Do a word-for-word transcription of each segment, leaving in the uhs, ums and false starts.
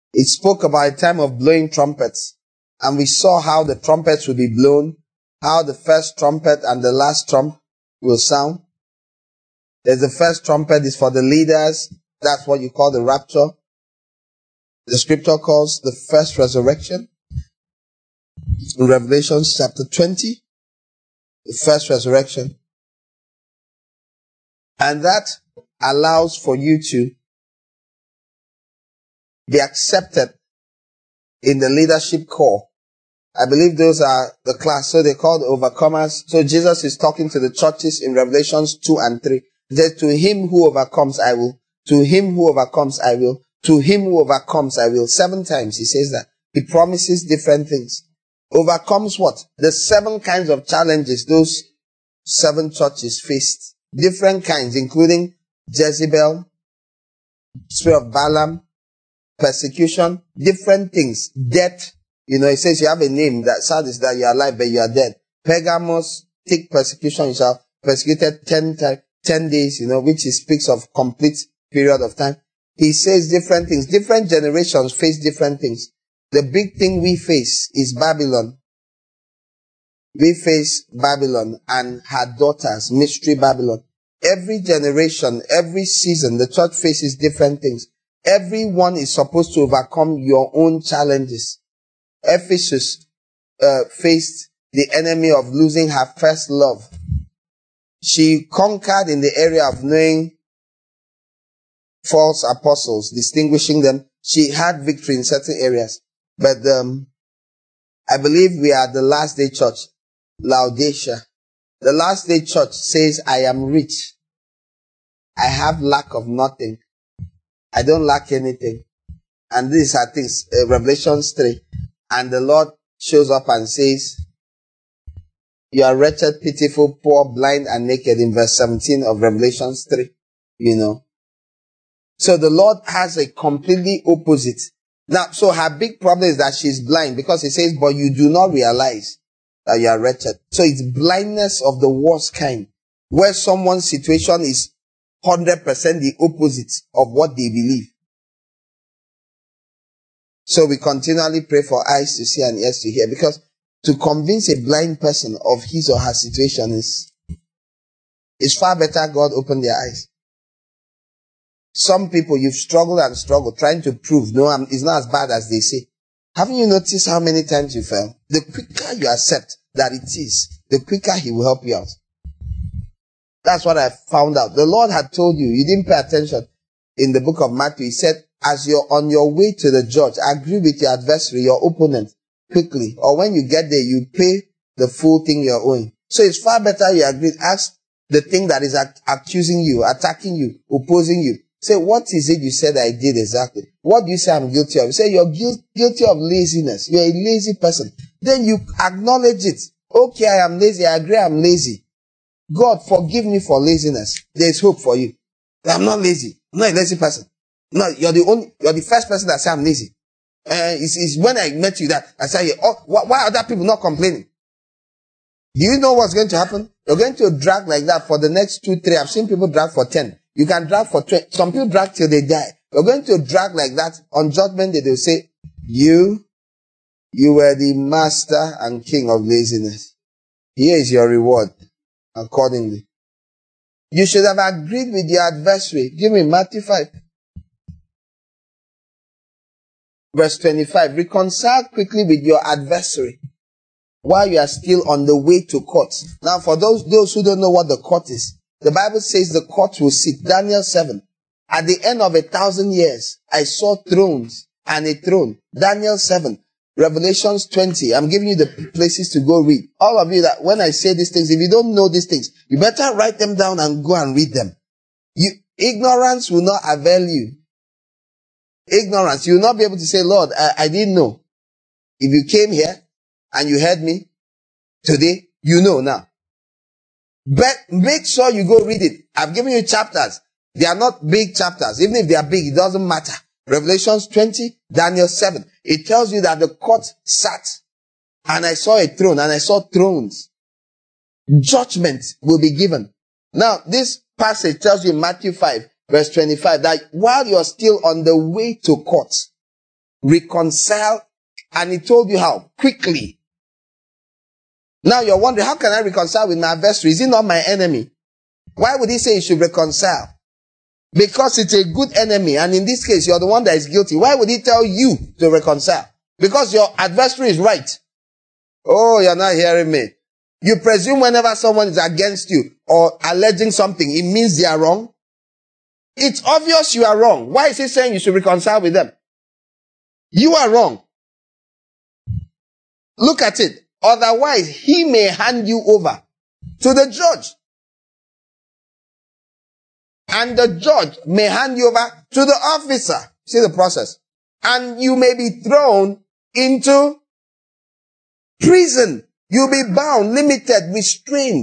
It spoke about a time of blowing trumpets. And we saw how the trumpets will be blown, how the first trumpet and the last trump will sound. There's the first trumpet is for the leaders. That's what you call the rapture. The scripture calls the first resurrection. In Revelation chapter twenty, the first resurrection. And that allows for you to be accepted in the leadership corps. I believe those are the class. So they call the overcomers. So Jesus is talking to the churches in Revelations two and three. He says, to him who overcomes, I will. To him who overcomes, I will. To him who overcomes, I will. Seven times he says that. He promises different things. Overcomes what? The seven kinds of challenges those seven churches faced. Different kinds, including Jezebel, spirit of Balaam, persecution, different things. Death. You know, it says you have a name that sad is that you are alive, but you are dead. Pergamos, thick persecution, you shall persecuted ten times, ten days, you know, which is, speaks of complete period of time. He says different things. Different generations face different things. The big thing we face is Babylon. We face Babylon and her daughters, mystery Babylon. Every generation, every season, the church faces different things. Everyone is supposed to overcome your own challenges. Ephesus uh, faced the enemy of losing her first love. She conquered in the area of knowing false apostles, distinguishing them. She had victory in certain areas. But um, I believe we are the last day church, Laodicea. The last day church says, I am rich. I have lack of nothing. I don't lack anything. And these are things, uh, Revelations three. And the Lord shows up and says, you are wretched, pitiful, poor, blind, and naked in verse seventeen of Revelations three. You know. So the Lord has a completely opposite. Now, so her big problem is that she's blind because he says, but you do not realize that you are wretched. So it's blindness of the worst kind, where someone's situation is one hundred percent the opposite of what they believe. So we continually pray for eyes to see and ears to hear, because to convince a blind person of his or her situation is, is far better God open their eyes. Some people, you've struggled and struggled trying to prove, no, I'm, it's not as bad as they say. Haven't you noticed how many times you fell? The quicker you accept that it is, the quicker he will help you out. That's what I found out. The Lord had told you, you didn't pay attention. In the book of Matthew, he said, as you're on your way to the judge, agree with your adversary, your opponent, quickly. Or when you get there, you pay the full thing you're owing. So it's far better you agree. Ask the thing that is ac- accusing you, attacking you, opposing you. Say, what is it you said I did exactly? What do you say I'm guilty of? You say you're guil- guilty of laziness. You're a lazy person. Then you acknowledge it. Okay, I am lazy. I agree I'm lazy. God, forgive me for laziness. There's hope for you. I'm not lazy. I'm not a lazy person. No, you're the only, you're the first person that say I'm lazy. Uh, it's, it's when I met you that I said, oh, why, why are other people not complaining? Do you know what's going to happen? You're going to drag like that for the next two, three. I've seen people drag for ten. You can drag for twenty. Some people drag till they die. You're going to drag like that. On judgment day, they'll say, you, you were the master and king of laziness. Here is your reward accordingly. You should have agreed with your adversary. Give me Matthew five. Verse twenty-five. Reconcile quickly with your adversary while you are still on the way to court. Now, for those, those who don't know what the court is, the Bible says the court will sit. Daniel seven. At the end of a thousand years, I saw thrones and a throne. Daniel seven. Revelations twenty. I'm giving you the places to go read. All of you that when I say these things, if you don't know these things, you better write them down and go and read them. You, ignorance will not avail you. Ignorance. You will not be able to say, Lord, I, I didn't know. If you came here and you heard me today, you know now. But make sure you go read it. I've given you chapters. They are not big chapters. Even if they are big, it doesn't matter. Revelations twenty, Daniel seven. It tells you that the court sat and I saw a throne and I saw thrones. Judgment will be given. Now, this passage tells you in Matthew five, verse twenty-five, that while you're still on the way to court, Reconcile. And he told you how. Quickly. Now you're wondering, how can I reconcile with my adversary? Is he not my enemy? Why would he say you should reconcile? Because it's a good enemy. And in this case, you're the one that is guilty. Why would he tell you to reconcile? Because your adversary is right. Oh, you're not hearing me. You presume whenever someone is against you or alleging something, it means they are wrong. It's obvious you are wrong. Why is he saying you should reconcile with them? You are wrong. Look at it. Otherwise, he may hand you over to the judge. And the judge may hand you over to the officer. See the process. And you may be thrown into prison. You'll be bound, limited, restrained.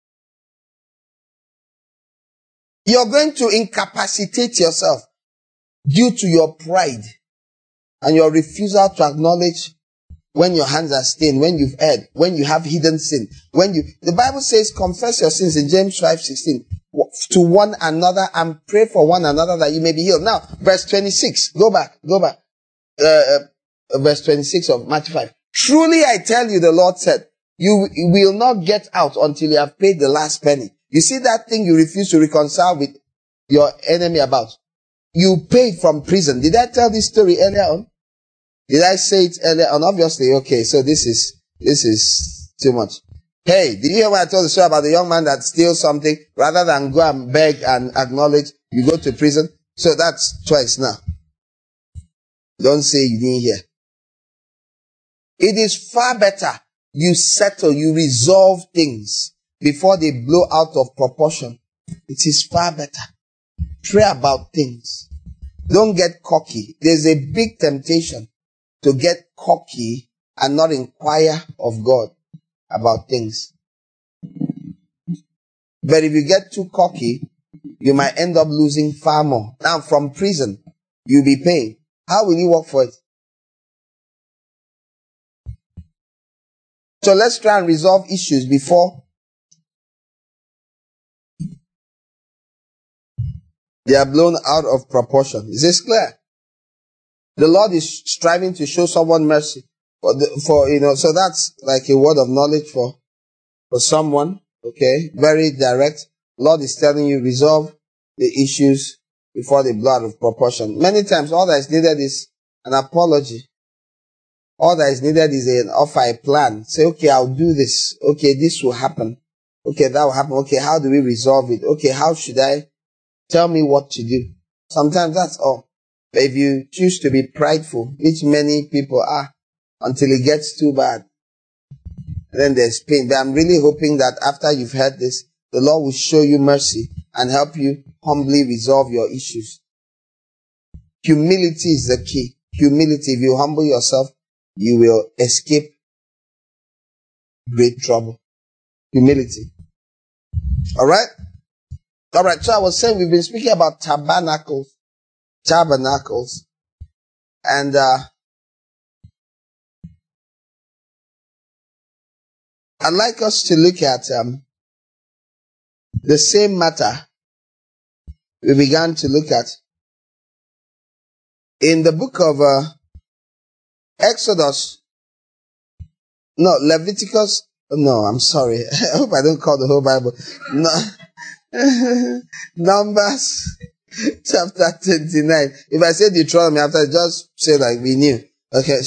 You're going to incapacitate yourself due to your pride and your refusal to acknowledge when your hands are stained, when you've erred, when you have hidden sin, when you, the Bible says, confess your sins in James five sixteen to one another and pray for one another that you may be healed. Now, verse twenty-six, go back, go back, uh, uh, verse twenty-six of Matthew five. Truly I tell you, the Lord said, you will not get out until you have paid the last penny. You see that thing you refuse to reconcile with your enemy about? You paid from prison. Did I tell this story earlier on? Did I say it earlier on? Obviously, okay, so this is, this is too much. Hey, did you hear what I told the story about the young man that steals something rather than go and beg and acknowledge, you go to prison? So that's twice now. Don't say you didn't hear. It is far better you settle, you resolve things before they blow out of proportion. It is far better. Pray about things. Don't get cocky. There's a big temptation to get cocky and not inquire of God about things. But if you get too cocky, you might end up losing far more. Now, from prison, you'll be paying. How will you work for it? So let's try and resolve issues before they are blown out of proportion. Is this clear? The Lord is striving to show someone mercy for, the, for you know, so that's like a word of knowledge for, for someone. Okay. Very direct. Lord is telling you, resolve the issues before they blow out of proportion. Many times, all that is needed is an apology. All that is needed is an offer, a plan. Say, okay, I'll do this. Okay, this will happen. Okay, that will happen. Okay, how do we resolve it? Okay, how should I? Tell me what to do. Sometimes that's all. But if you choose to be prideful, which many people are, until it gets too bad, then there's pain. But I'm really hoping that after you've heard this, the Lord will show you mercy and help you humbly resolve your issues. Humility is the key. Humility. If you humble yourself, you will escape great trouble. Humility. Alright? Alright, so I was saying we've been speaking about tabernacles. Tabernacles. And, uh, I'd like us to look at, um, the same matter we began to look at in the book of, uh, Exodus. No, Leviticus. No, I'm sorry. I hope I don't call the whole Bible. No. Numbers chapter twenty-nine. If I say Deuteronomy after, just say like we knew. Okay.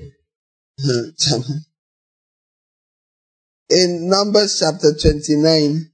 In Numbers chapter twenty-nine.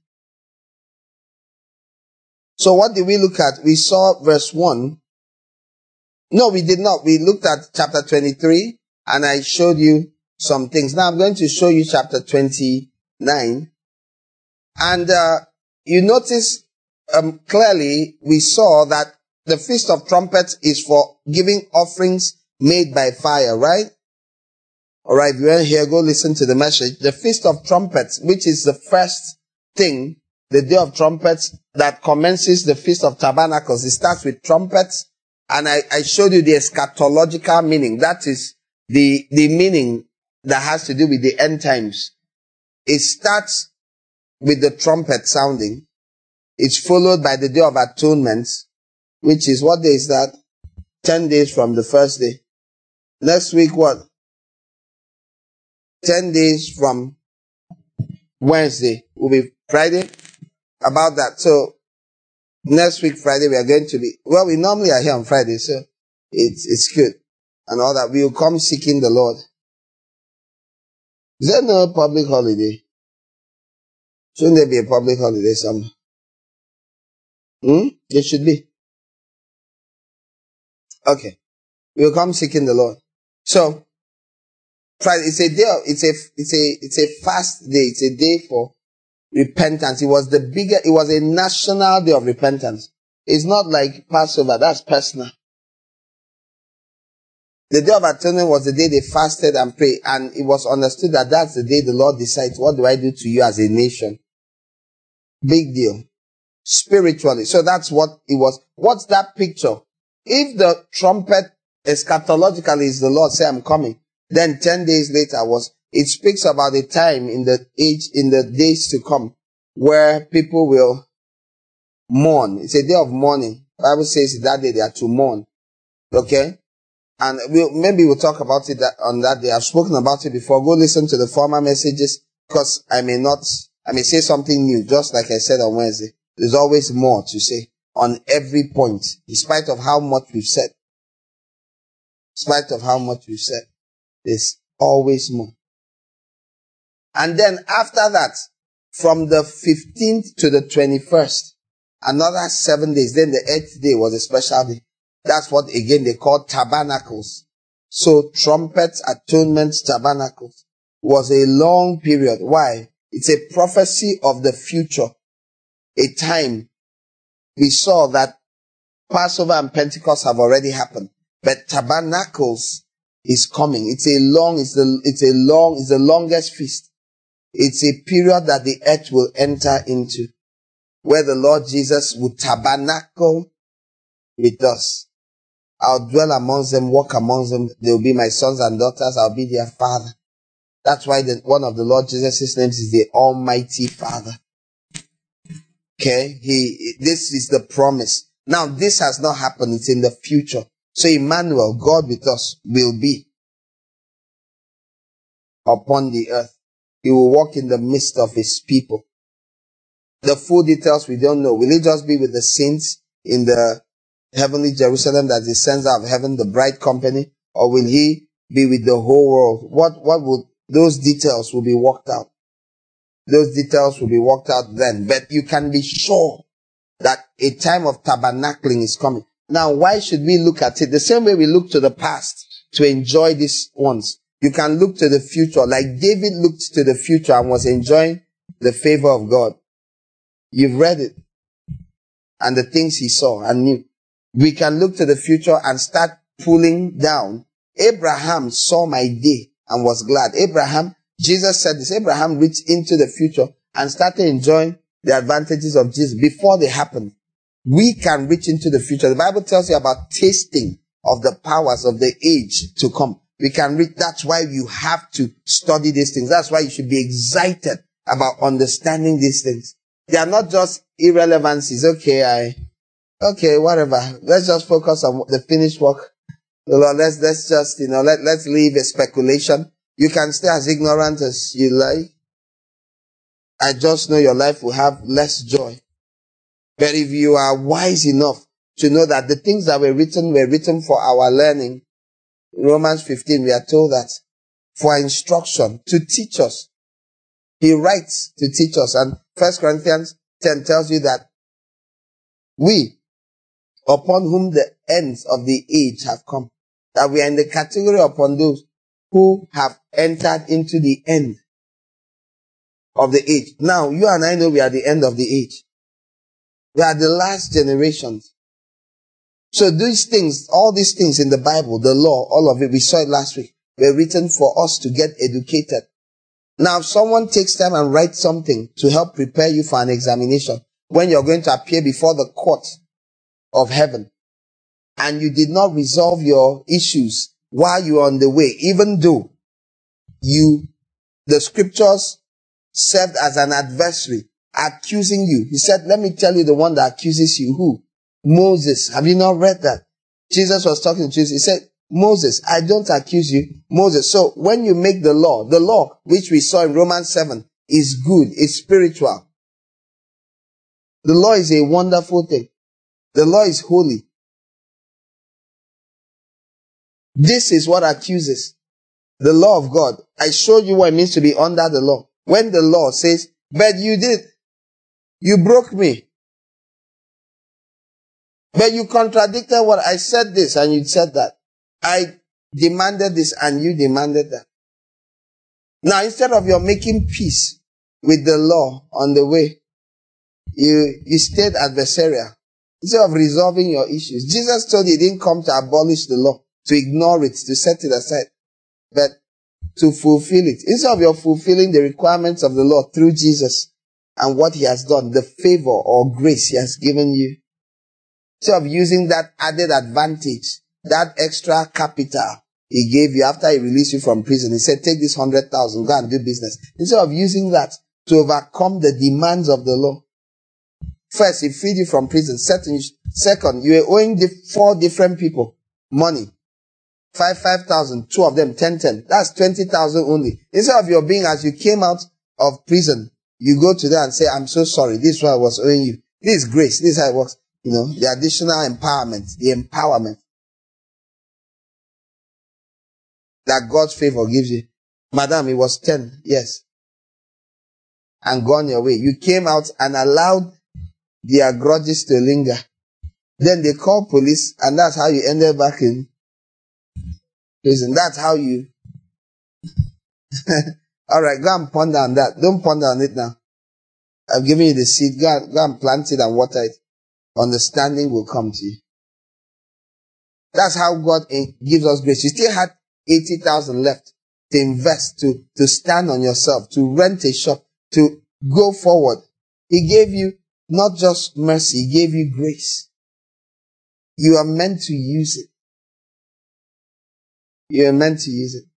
So what did we look at? We saw verse one. No, we did not. We looked at chapter twenty-three and I showed you some things. Now I'm going to show you chapter twenty-nine. And, uh, you notice, um, clearly we saw that the Feast of Trumpets is for giving offerings made by fire, right? Alright, if you weren't here, go listen to the message. The Feast of Trumpets, which is the first thing, the Day of Trumpets that commences the Feast of Tabernacles. It starts with trumpets. And I, I showed you the eschatological meaning. That is the, the meaning that has to do with the end times. It starts with the trumpet sounding. It's followed by the Day of Atonement, which is, what day is that? Ten days from the first day. Next week, what? Ten days from Wednesday will be Friday. About that. So, next week, Friday, we are going to be, well, we normally are here on Friday, so it's, it's good. And all that. We will come seeking the Lord. Is there no public holiday? Shouldn't there be a public holiday somewhere? Hmm? There should be. Okay. We will come seeking the Lord. So, Friday, it's a day of, it's a, it's a, it's a fast day. It's a day for repentance. It was the bigger, it was a national day of repentance. It's not like Passover. That's personal. The Day of Atonement was the day they fasted and prayed, and it was understood that that's the day the Lord decides, what do I do to you as a nation? Big deal. Spiritually. So that's what it was. What's that picture? If the trumpet eschatologically is the Lord say, I'm coming, then ten days later was, it speaks about a time in the age, in the days to come, where people will mourn. It's a day of mourning. The Bible says that day they are to mourn. Okay? And we'll, maybe we'll talk about it that, on that day. I've spoken about it before. Go listen to the former messages, because I may not, I may say something new, just like I said on Wednesday. There's always more to say on every point, in spite of how much we've said. In spite of how much we've said, there's always more. And then after that, from the fifteenth to the twenty-first, another seven days. Then the eighth day was a special day. That's what, again, they call tabernacles. So, trumpets, atonement, tabernacles was a long period. Why? It's a prophecy of the future. A time we saw that Passover and Pentecost have already happened, but tabernacles is coming. It's a long, it's the, it's a long, it's the longest feast. It's a period that the earth will enter into, where the Lord Jesus will tabernacle with us. I'll dwell amongst them, walk amongst them. They will be my sons and daughters. I'll be their father. That's why the, one of the Lord Jesus' names is the Almighty Father. Okay? He, this is the promise. Now, this has not happened. It's in the future. So Emmanuel, God with us, will be upon the earth. He will walk in the midst of his people. The full details we don't know. Will he just be with the saints in the heavenly Jerusalem that descends out of heaven, the bride company, or will he be with the whole world? What, what would, those details will be worked out. Those details will be worked out then. But you can be sure that a time of tabernacling is coming. Now, why should we look at it? The same way we look to the past to enjoy these ones. You can look to the future, like David looked to the future and was enjoying the favor of God. You've read it. And the things he saw and knew. We can look to the future and start pulling down. Abraham saw my day and was glad. Abraham, Jesus said this, Abraham reached into the future and started enjoying the advantages of Jesus before they happened. We can reach into the future. The Bible tells you about tasting of the powers of the age to come. We can read. That's why you have to study these things. That's why you should be excited about understanding these things. They are not just irrelevancies. Okay, I, okay, whatever. Let's just focus on the finished work. Lord, let's, let's just, you know, let, let's leave a speculation. You can stay as ignorant as you like. I just know your life will have less joy. But if you are wise enough to know that the things that were written were written for our learning, in Romans fifteen, we are told that for instruction, to teach us. He writes to teach us. And First Corinthians ten tells you that we, upon whom the ends of the age have come, that we are in the category upon those who have entered into the end of the age. Now, you and I know we are the end of the age. We are the last generations. So these things, all these things in the Bible, the law, all of it, we saw it last week, were written for us to get educated. Now, if someone takes time and writes something to help prepare you for an examination, when you're going to appear before the court of heaven, and you did not resolve your issues while you are on the way, even though you, the scriptures served as an adversary, accusing you. He said, let me tell you the one that accuses you. Who? Moses. Have you not read that? Jesus was talking to Jesus. He said, Moses, I don't accuse you. Moses. So when you make the law, the law, which we saw in Romans seven, is good, it's spiritual. The law is a wonderful thing. The law is holy. This is what accuses. The law of God. I showed you what it means to be under the law. When the law says, but you did, you broke me. But you contradicted what I said this and you said that. I demanded this and you demanded that. Now instead of your making peace with the law on the way, you, you stayed adversarial. Instead of resolving your issues. Jesus told you he didn't come to abolish the law, to ignore it, to set it aside, but to fulfill it. Instead of your fulfilling the requirements of the law through Jesus and what he has done, the favor or grace he has given you, instead of using that added advantage, that extra capital he gave you after he released you from prison, he said, take this hundred thousand, go and do business. Instead of using that to overcome the demands of the law. First, he freed you from prison. Second, you were owing four different people money. Five, five thousand, two of them, ten, ten. That's twenty thousand only. Instead of your being, as you came out of prison, you go to them and say, I'm so sorry. This is what I was owing you. This is grace. This is how it works. You know, the additional empowerment, the empowerment that God's favor gives you. Madam, it was ten, yes. And gone your way. You came out and allowed their grudges to linger. Then they called police and that's how you ended back in prison. That's how you... Alright, go and ponder on that. Don't ponder on it now. I've given you the seed. Go and, go and plant it and water it. Understanding will come to you. That's how God gives us grace. You still had eighty thousand left to invest, to, to stand on yourself, to rent a shop, to go forward. He gave you not just mercy, he gave you grace. You are meant to use it. You are meant to use it.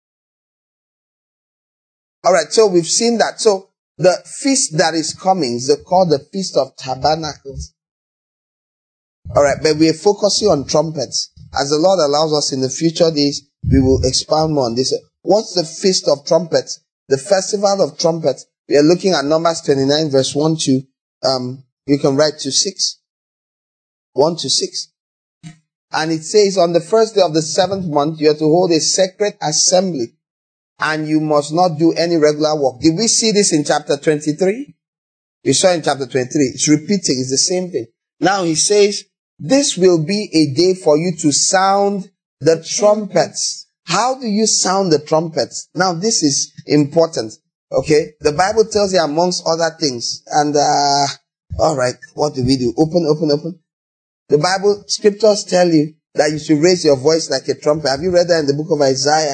Alright, so we've seen that. So the feast that is coming is called the Feast of Tabernacles. Alright, but we are focusing on trumpets. As the Lord allows us in the future days, we will expound more on this. What's the Feast of Trumpets? The Festival of Trumpets. We are looking at Numbers twenty-nine verse one to, um, you can write to six. one to six. And it says, on the first day of the seventh month, you are to hold a sacred assembly. And you must not do any regular work. Did we see this in chapter twenty-three? We saw in chapter twenty-three. It's repeating. It's the same thing. Now he says, this will be a day for you to sound the trumpets. How do you sound the trumpets? Now this is important. Okay. The Bible tells you amongst other things. And, uh, alright. What do we do? Open, open, open. The Bible scriptures tell you that you should raise your voice like a trumpet. Have you read that in the book of Isaiah?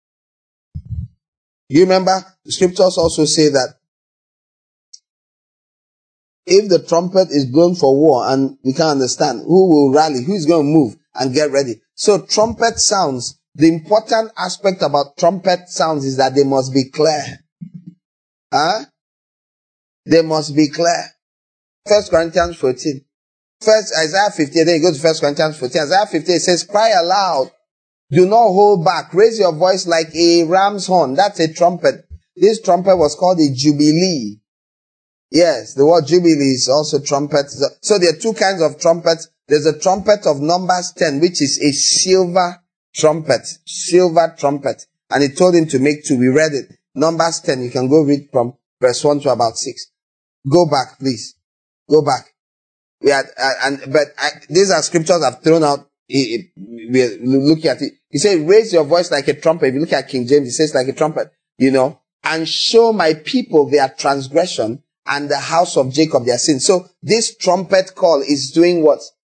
You remember the scriptures also say that if the trumpet is blown for war and we can't understand, who will rally? Who is going to move and get ready? So trumpet sounds, the important aspect about trumpet sounds is that they must be clear. Huh? They must be clear. First Corinthians fourteen. First Isaiah fifty-eight, then you go to First Corinthians fourteen. Isaiah fifty-eight says, cry aloud. Do not hold back. Raise your voice like a ram's horn. That's a trumpet. This trumpet was called a jubilee. Yes, the word jubilee is also trumpet. So there are two kinds of trumpets. There's a trumpet of Numbers ten, which is a silver trumpet. Silver trumpet. And he told him to make two. We read it. Numbers ten. You can go read from verse one to about six. Go back, please. Go back. We had, uh, and, but I, these are scriptures I've thrown out. We're looking at it. He said, raise your voice like a trumpet. If you look at King James, it says like a trumpet, you know, and show my people their transgression and the house of Jacob their sin. So this trumpet call is doing what?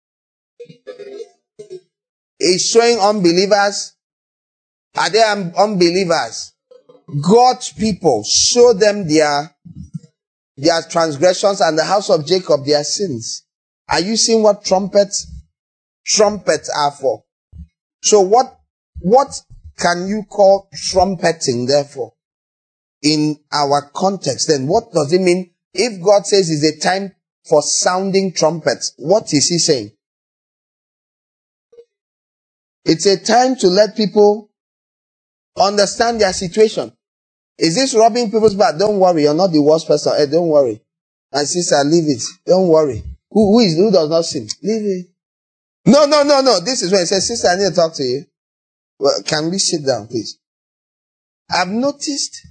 It's showing unbelievers. Are they un- unbelievers? God's people, show them their, their transgressions and the house of Jacob their sins. Are you seeing what trumpets, trumpets are for? So what, what can you call trumpeting therefore? In our context, then what does it mean? If God says it's a time for sounding trumpets, what is he saying? It's a time to let people understand their situation. Is this robbing people's back? Don't worry, you're not the worst person. Hey, don't worry. My sister, leave it. Don't worry. Who, who is who does not sin? Leave it. No, no, no, no. This is when he says, sister, I need to talk to you. Well, can we sit down, please? I've noticed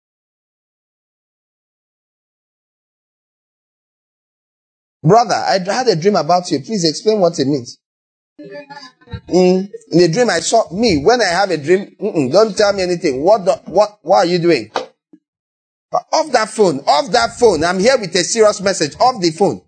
brother, I had a dream about you. Please explain what it means. Mm. In the dream, I saw me. When I have a dream, don't tell me anything. What, the, what, what are you doing? Off that phone. Off that phone. I'm here with a serious message. Off the phone.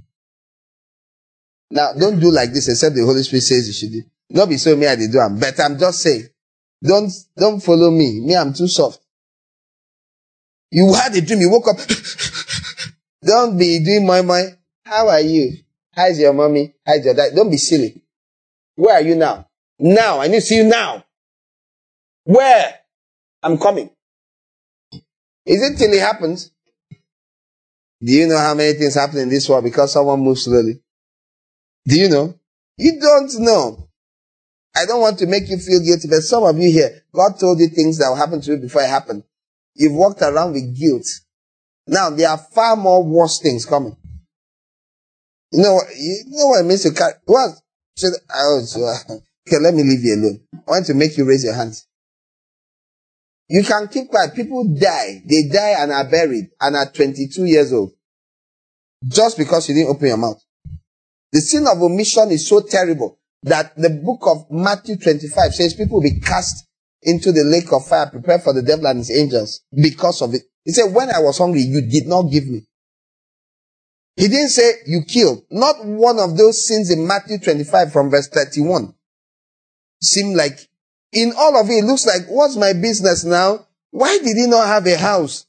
Now, don't do like this except the Holy Spirit says you should do. Don't be so me I did do. But I'm just saying. Don't, don't follow me. Me, I'm too soft. You had a dream. You woke up. Don't be doing my my. How are you? How's your mommy? How's your dad? Don't be silly. Where are you now? Now. I need to see you now. Where? I'm coming. Is it till it happens? Do you know how many things happen in this world because someone moves slowly? Do you know? You don't know. I don't want to make you feel guilty, but some of you here, God told you things that will happen to you before it happened. You've walked around with guilt. Now, there are far more worse things coming. You know what, you know what it means to carry, what? Should, oh, so, uh, okay, let me leave you alone. I want to make you raise your hands. You can keep quiet. People die. They die and are buried and are twenty-two years old. Just because you didn't open your mouth. The sin of omission is so terrible that the book of Matthew twenty-five says people will be cast into the lake of fire prepared for the devil and his angels because of it. He said, when I was hungry, you did not give me. He didn't say you killed. Not one of those sins in Matthew twenty-five from verse thirty-one. Seem like, in all of it, it looks like, what's my business now? Why did he not have a house?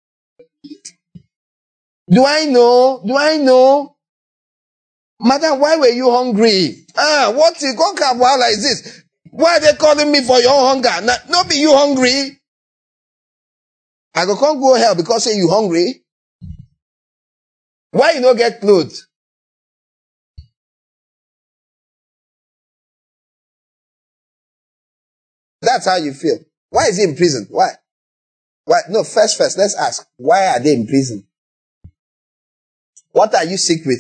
Do I know? Do I know? Madam, why were you hungry? Ah, what is, what kind of wahala is this? Why are they calling me for your hunger? Not, not be you hungry. I go can't go hell because say you hungry. Why you not get clothes? That's how you feel. Why is he in prison? Why? Why? No, first, first, let's ask. Why are they in prison? What are you sick with?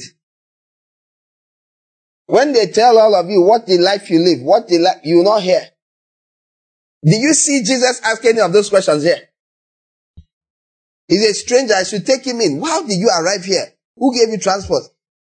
When they tell all of you what the life you live, what the life, you will not hear. Did you see Jesus ask any of those questions here? He's a stranger. I should take him in. How did you arrive here? Who gave you transport?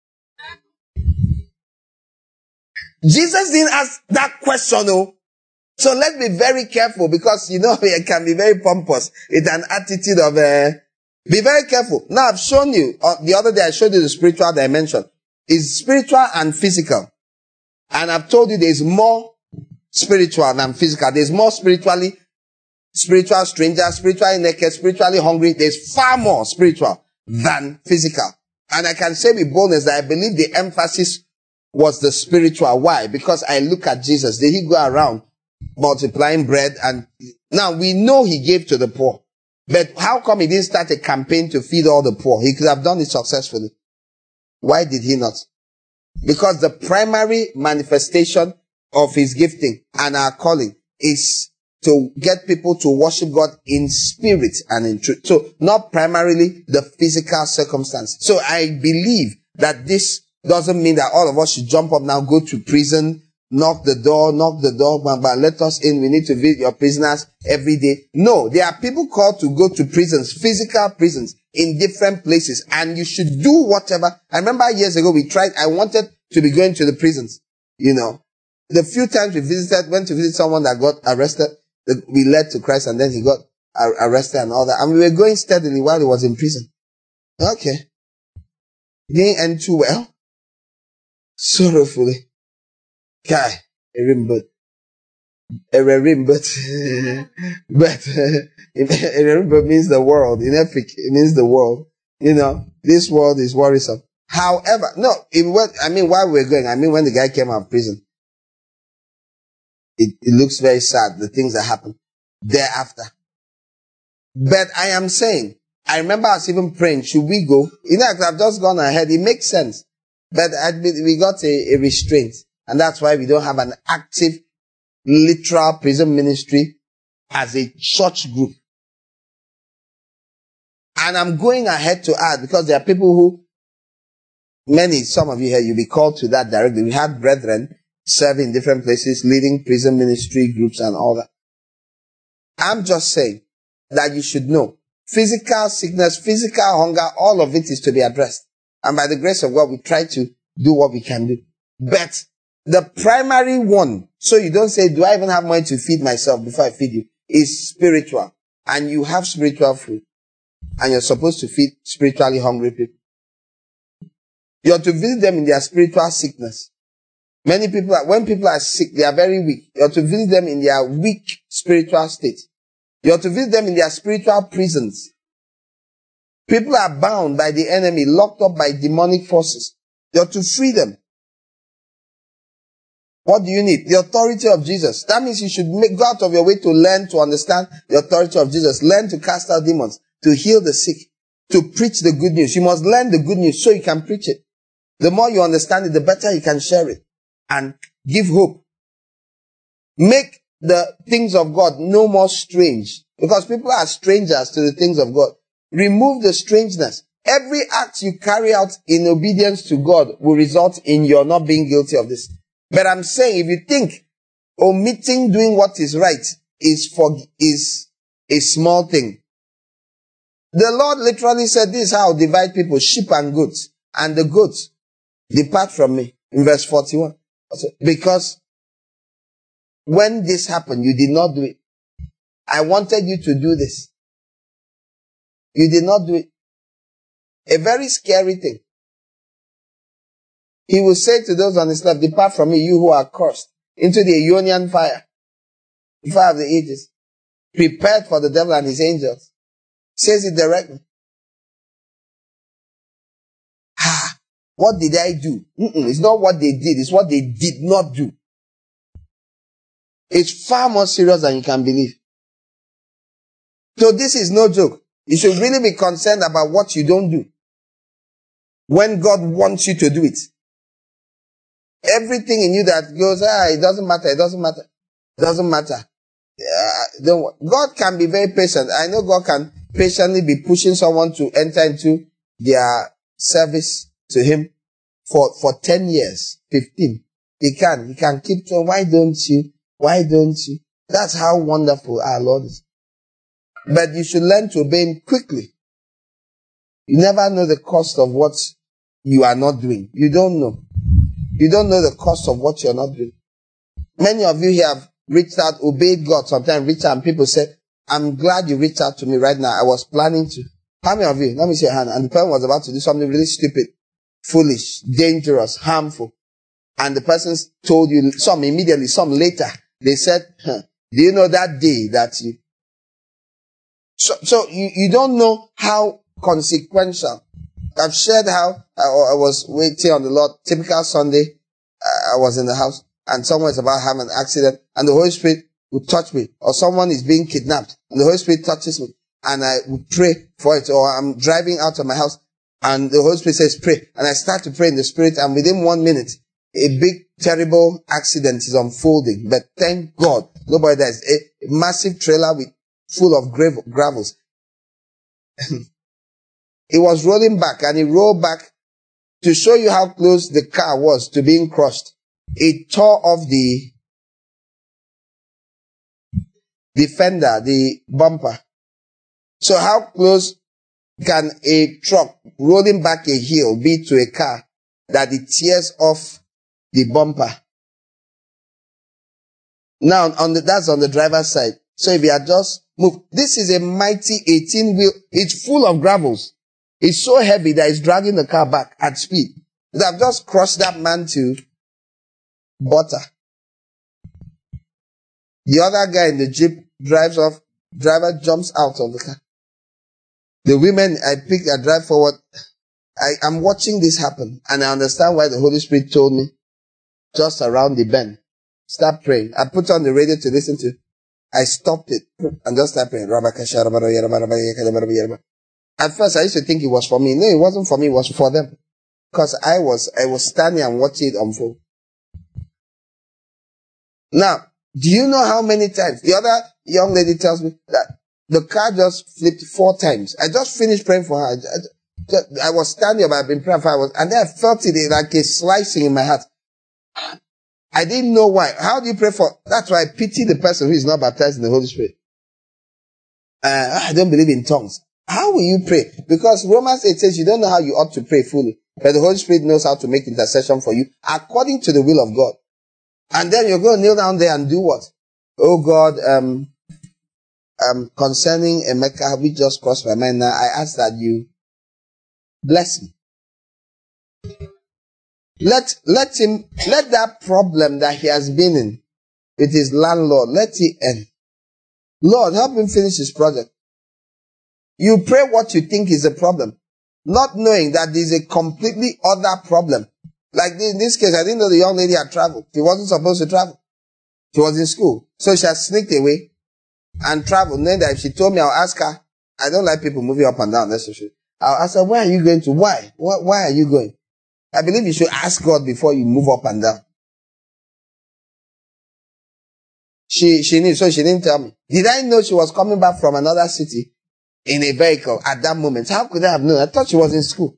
Jesus didn't ask that question, no. So let's be very careful because, you know, it can be very pompous. It's an attitude of, uh, be very careful. Now I've shown you, uh, the other day I showed you the spiritual dimension. It's spiritual and physical. And I've told you there's more spiritual than physical. There's more spiritually, spiritual stranger, spiritually naked, spiritually hungry. There's far more spiritual than physical. And I can say with boldness that I believe the emphasis was the spiritual. Why? Because I look at Jesus. Did he go around multiplying bread? And now we know he gave to the poor. But how come he didn't start a campaign to feed all the poor? He could have done it successfully. Why did he not? Because the primary manifestation of his gifting and our calling is to get people to worship God in spirit and in truth. So not primarily the physical circumstance. So I believe that this doesn't mean that all of us should jump up now, go to prison, knock the door, knock the door, but, but let us in. We need to visit your prisoners every day. No, there are people called to go to prisons, physical prisons in different places, and you should do whatever. I remember years ago we tried, I wanted to be going to the prisons, you know. The few times we visited, went to visit someone that got arrested, that we led to Christ and then he got arrested and all that. And we were going steadily while he was in prison. Okay. It didn't end too well. Sorrowfully. Kai, a rimbut. A rimbut. But, a rimbut means the world. In Epic, it means the world. You know, this world is worrisome. However, no, it was, I mean, while we were going, I mean, when the guy came out of prison, it, it looks very sad, the things that happened thereafter. But I am saying, I remember us even praying, should we go? You know, I've just gone ahead. It makes sense. But I, we got a, a restraint. And that's why we don't have an active literal prison ministry as a church group. And I'm going ahead to add, because there are people who, many, some of you here, you'll be called to that directly. We have brethren serving in different places, leading prison ministry groups and all that. I'm just saying that you should know, physical sickness, physical hunger, all of it is to be addressed. And by the grace of God, we try to do what we can do. But the primary one, so you don't say, do I even have money to feed myself before I feed you, is spiritual. And you have spiritual food. And you're supposed to feed spiritually hungry people. You're to visit them in their spiritual sickness. Many people, are, when people are sick, they are very weak. You're to visit them in their weak spiritual state. You're to visit them in their spiritual prisons. People are bound by the enemy, locked up by demonic forces. You're to free them. What do you need? The authority of Jesus. That means you should make, go out of your way to learn to understand the authority of Jesus. Learn to cast out demons, to heal the sick, to preach the good news. You must learn the good news so you can preach it. The more you understand it, the better you can share it and give hope. Make the things of God no more strange, because people are strangers to the things of God. Remove the strangeness. Every act you carry out in obedience to God will result in your not being guilty of this. But I'm saying, if you think omitting doing what is right is for, is a small thing, the Lord literally said, this is how I'll divide people, sheep and goats. And the goats depart from me. In verse forty-one. Because when this happened, you did not do it. I wanted you to do this. You did not do it. A very scary thing. He will say to those on his left, depart from me, you who are cursed, into the Ionian fire, the fire of the ages, prepared for the devil and his angels. Says it directly. Ah, what did I do? Mm-mm, it's not what they did, it's what they did not do. It's far more serious than you can believe. So this is no joke. You should really be concerned about what you don't do when God wants you to do it. Everything in you that goes, ah, it doesn't matter, it doesn't matter, it doesn't matter. Yeah, don't, God can be very patient. I know God can patiently be pushing someone to enter into their service to Him for, for ten years, fifteen. He can, he can keep saying, why don't you? Why don't you? That's how wonderful our Lord is. But you should learn to obey Him quickly. You never know the cost of what you are not doing. You don't know. You don't know the cost of what you're not doing. Many of you here have reached out, obeyed God, sometimes reached out, and people say, I'm glad you reached out to me right now. I was planning to. How many of you? Let me see your hand. And the person was about to do something really stupid, foolish, dangerous, harmful. And the person told you, some immediately, some later, they said, huh, do you know that day that you... So, so you, you don't know how consequential. I've shared how I, I was waiting on the Lord. Typical Sunday, I was in the house and someone is about to have an accident and the Holy Spirit would touch me, or someone is being kidnapped and the Holy Spirit touches me and I would pray for it, or I'm driving out of my house and the Holy Spirit says pray, and I start to pray in the Spirit, and within one minute a big terrible accident is unfolding. But thank God nobody dies. A, a massive trailer with full of gravel, gravels. It was rolling back and it rolled back to show you how close the car was to being crushed. It tore off the, the fender, the bumper. So how close can a truck rolling back a hill be to a car that it tears off the bumper? Now, on the, that's on the driver's side. So if you are just move, this is a mighty eighteen wheel. It's full of gravels. It's so heavy that it's dragging the car back at speed. They have just crushed that man to butter. The other guy in the jeep drives off. Driver jumps out of the car. The women I picked, I drive forward. I am watching this happen, and I understand why the Holy Spirit told me just around the bend. Start praying. I put on the radio to listen to. I stopped it and just started praying. At first, I used to think it was for me. No, it wasn't for me. It was for them. Because I was, I was standing and watching it unfold. Now, Do you know how many times? The other young lady tells me that the car just flipped four times. I just finished praying for her. I, I, I was standing up, I've been praying for her, and then I felt it like a slicing in my heart. I didn't know why. How do you pray for? That's why I pity the person who is not baptized in the Holy Spirit. Uh, I don't believe in tongues. How will you pray? Because Romans eight says you don't know how you ought to pray fully, but the Holy Spirit knows how to make intercession for you according to the will of God. And then you're going to kneel down there and do what? Oh God, um, um, concerning Emeka, which just crossed my mind now, I ask that you bless me. Let, let him, let that problem that he has been in with his landlord, let it end. Lord, help him finish his project. You pray what you think is a problem, not knowing that there's a completely other problem. Like in this case, I didn't know the young lady had traveled. She wasn't supposed to travel. She was in school. So she has sneaked away and traveled. Knowing that if she told me, I'll ask her. I don't like people moving up and down. That's for sure. I'll ask her, where are you going to? Why? Why, why are you going? I believe you should ask God before you move up and down. She, she knew, so she didn't tell me. Did I know she was coming back from another city in a vehicle at that moment? How could I have known? I thought she was in school.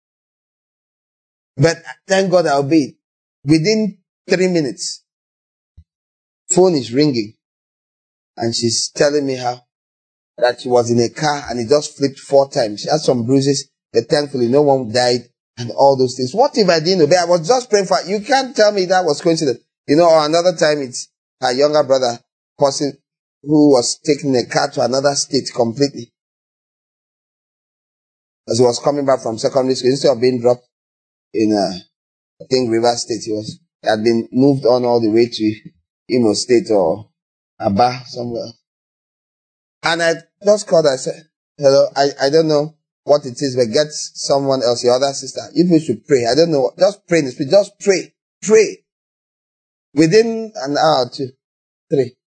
But thank God I obeyed. Within three minutes, phone is ringing. And she's telling me how that she was in a car and it just flipped four times. She had some bruises, but thankfully no one died and all those things. What if I didn't obey? I was just praying for her. You can't tell me that was coincidence. You know, or another time it's her younger brother, person who was taking a car to another state completely. As he was coming back from secondary school, instead of being dropped in, uh, I think River State, he was, he had been moved on all the way to Imo State or Aba, somewhere. And I just called, I said, hello, I, I don't know what it is, but get someone else, your other sister. You people should pray. I don't know what, just pray in the Spirit. Just pray. Pray. Within an hour or two, three.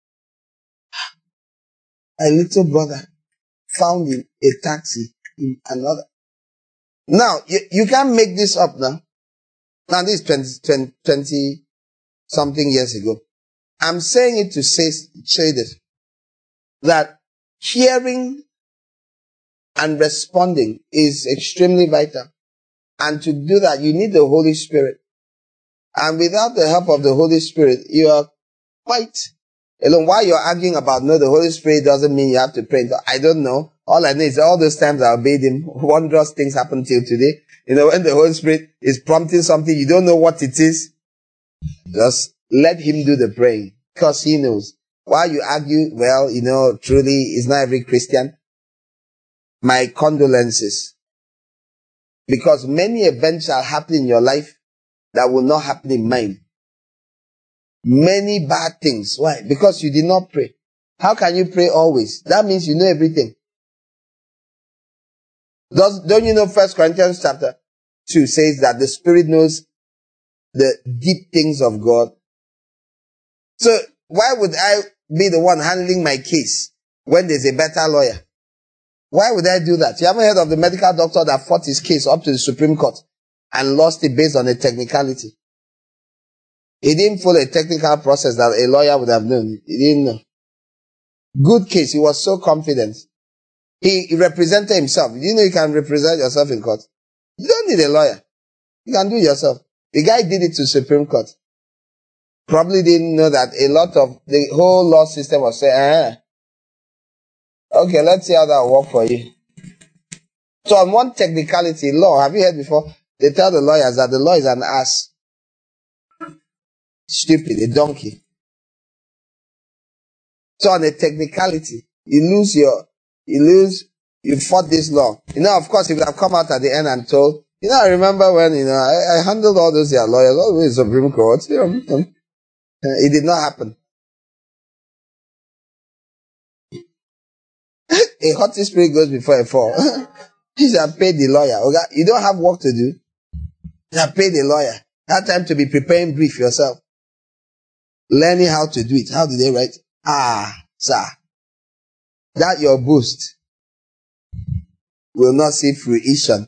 My little brother found in a taxi in another. Now, you, you can't make this up now. Now, this is twenty, twenty, twenty something years ago. I'm saying it to say, say this, that hearing and responding is extremely vital. And to do that, you need the Holy Spirit. And without the help of the Holy Spirit, you are quite alone. While you're arguing about, no, the Holy Spirit doesn't mean you have to pray. I don't know. All I know is all those times I obeyed him, wondrous things happen till today. You know, when the Holy Spirit is prompting something, you don't know what it is. Just let him do the praying, because he knows. While you argue, well, you know, truly, is not every Christian. My condolences. Because many events shall happen in your life that will not happen in mine. Many bad things. Why? Because you did not pray. How can you pray always? That means you know everything. Does, don't you know First Corinthians chapter two says that the Spirit knows the deep things of God? So why would I be the one handling my case when there's a better lawyer? Why would I do that? You haven't heard of the medical doctor that fought his case up to the Supreme Court and lost it based on a technicality? He didn't follow a technical process that a lawyer would have known. He didn't know. Good case. He was so confident. He, he represented himself. You know you can represent yourself in court. You don't need a lawyer. You can do it yourself. The guy did it to Supreme Court. Probably didn't know that a lot of the whole law system was saying, eh, okay, let's see how that will work for you. So on one technicality, law, have you heard before? They tell the lawyers that the law is an ass. Stupid, a donkey. So on a technicality, you lose your, you lose, you fought this law. You know, of course, if you have come out at the end and told, you know, I remember when, you know, I, I handled all those your lawyers, all the way to Supreme Court. You know, it did not happen. A haughty spirit goes before a fall. You should have paid the lawyer. Okay? You don't have work to do. You have paid the lawyer. That time to be preparing brief yourself. Learning how to do it. How do they write? Ah, sir. That your boast will not see fruition.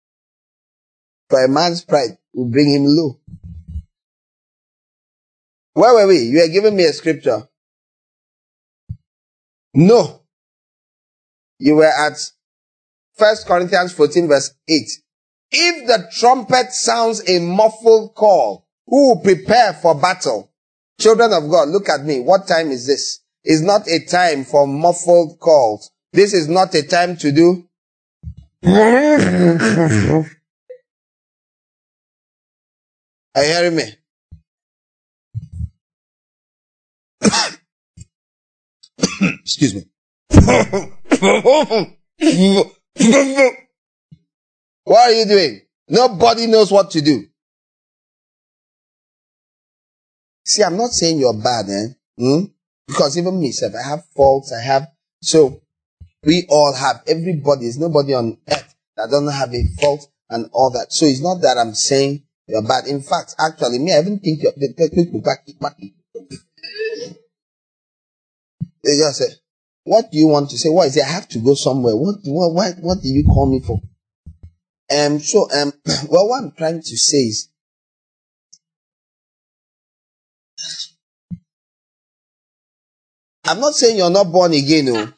For a man's pride will bring him low. Where were we? You were giving me a scripture. No. You were at First Corinthians fourteen verse eight. If the trumpet sounds a muffled call, who will prepare for battle? Children of God, look at me. What time is this? It's not a time for muffled calls. This is not a time to do. Are you hearing me? Excuse me. What are you doing? Nobody knows what to do. See, I'm not saying you're bad, eh? Hmm? Because even myself, I have faults, I have... So, we all have, everybody, there's nobody on earth that doesn't have a fault and all that. So, it's not that I'm saying you're bad. In fact, actually, me, I even think you're... They just say, what do you want to say? What is it? I have to go somewhere. What, what, what, what did you call me for? Um, so, um, well, what I'm trying to say is, I'm not saying you're not born again, no.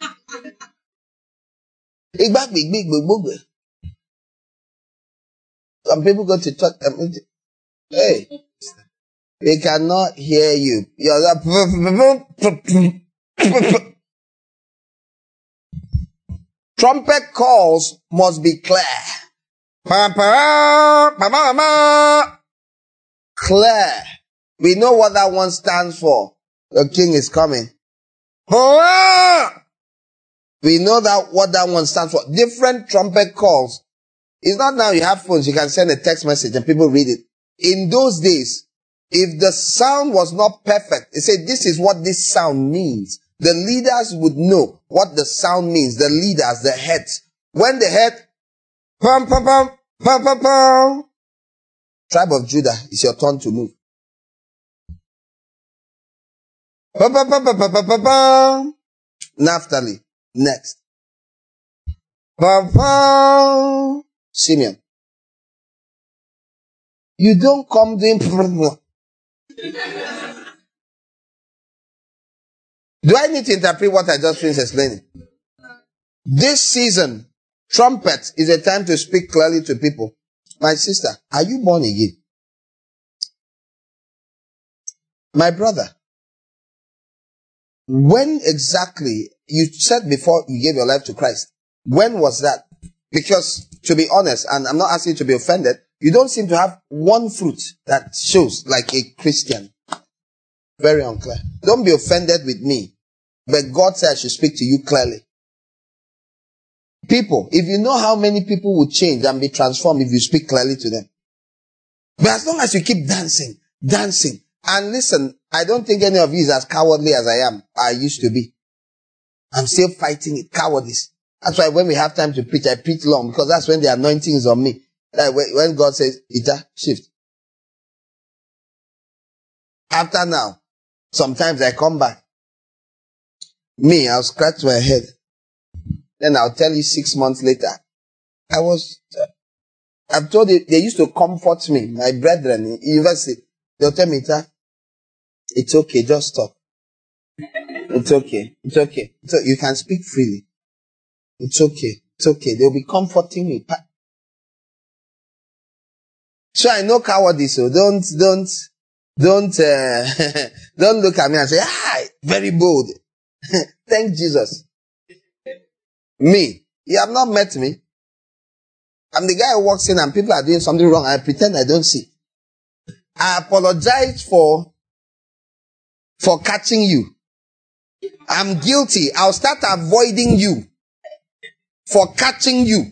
Some people go to church, um, hey, they cannot hear you. You're trumpet calls must be clear. Clear. We know what that one stands for. The king is coming. We know that what that one stands for. Different trumpet calls. It's not now you have phones, you can send a text message and people read it. In those days, if the sound was not perfect, they said this is what this sound means. The leaders would know what the sound means. The leaders, the heads. When the head, pum, pum, pum, pum, pum, pum. Tribe of Judah, it's your turn to move. Pum, pum, pum, pum, pum, pum, pum, pum. Naphtali, next. Pum, pum. Simeon. You don't come doing. Do I need to interpret what I just finished explaining? This season, trumpet is a time to speak clearly to people. My sister, are you born again? My brother, when exactly, you said before you gave your life to Christ, when was that? Because, to be honest, and I'm not asking you to be offended, you don't seem to have one fruit that shows like a Christian. Very unclear. Don't be offended with me. But God said I should speak to you clearly. People, if you know how many people will change and be transformed if you speak clearly to them. But as long as you keep dancing, dancing, and listen, I don't think any of you is as cowardly as I am, I used to be. I'm still fighting it, cowardice. That's why when we have time to preach, I preach long, because that's when the anointing is on me. Like when God says, Ita, shift. After now, sometimes I come back. Me, I'll scratch my head. Then I'll tell you six months later. I was, uh, I've told you, they used to comfort me, my brethren in university. They'll tell me, Ita, it's okay, just stop. It's okay, it's okay. So you can speak freely. It's okay, it's okay. They'll be comforting me. So I know cowardice, so don't, don't, don't, uh, don't look at me and say, ah, very bold. Thank Jesus. Me. You have not met me. I'm the guy who walks in and people are doing something wrong. I pretend I don't see. I apologize for, for catching you. I'm guilty. I'll start avoiding you for catching you.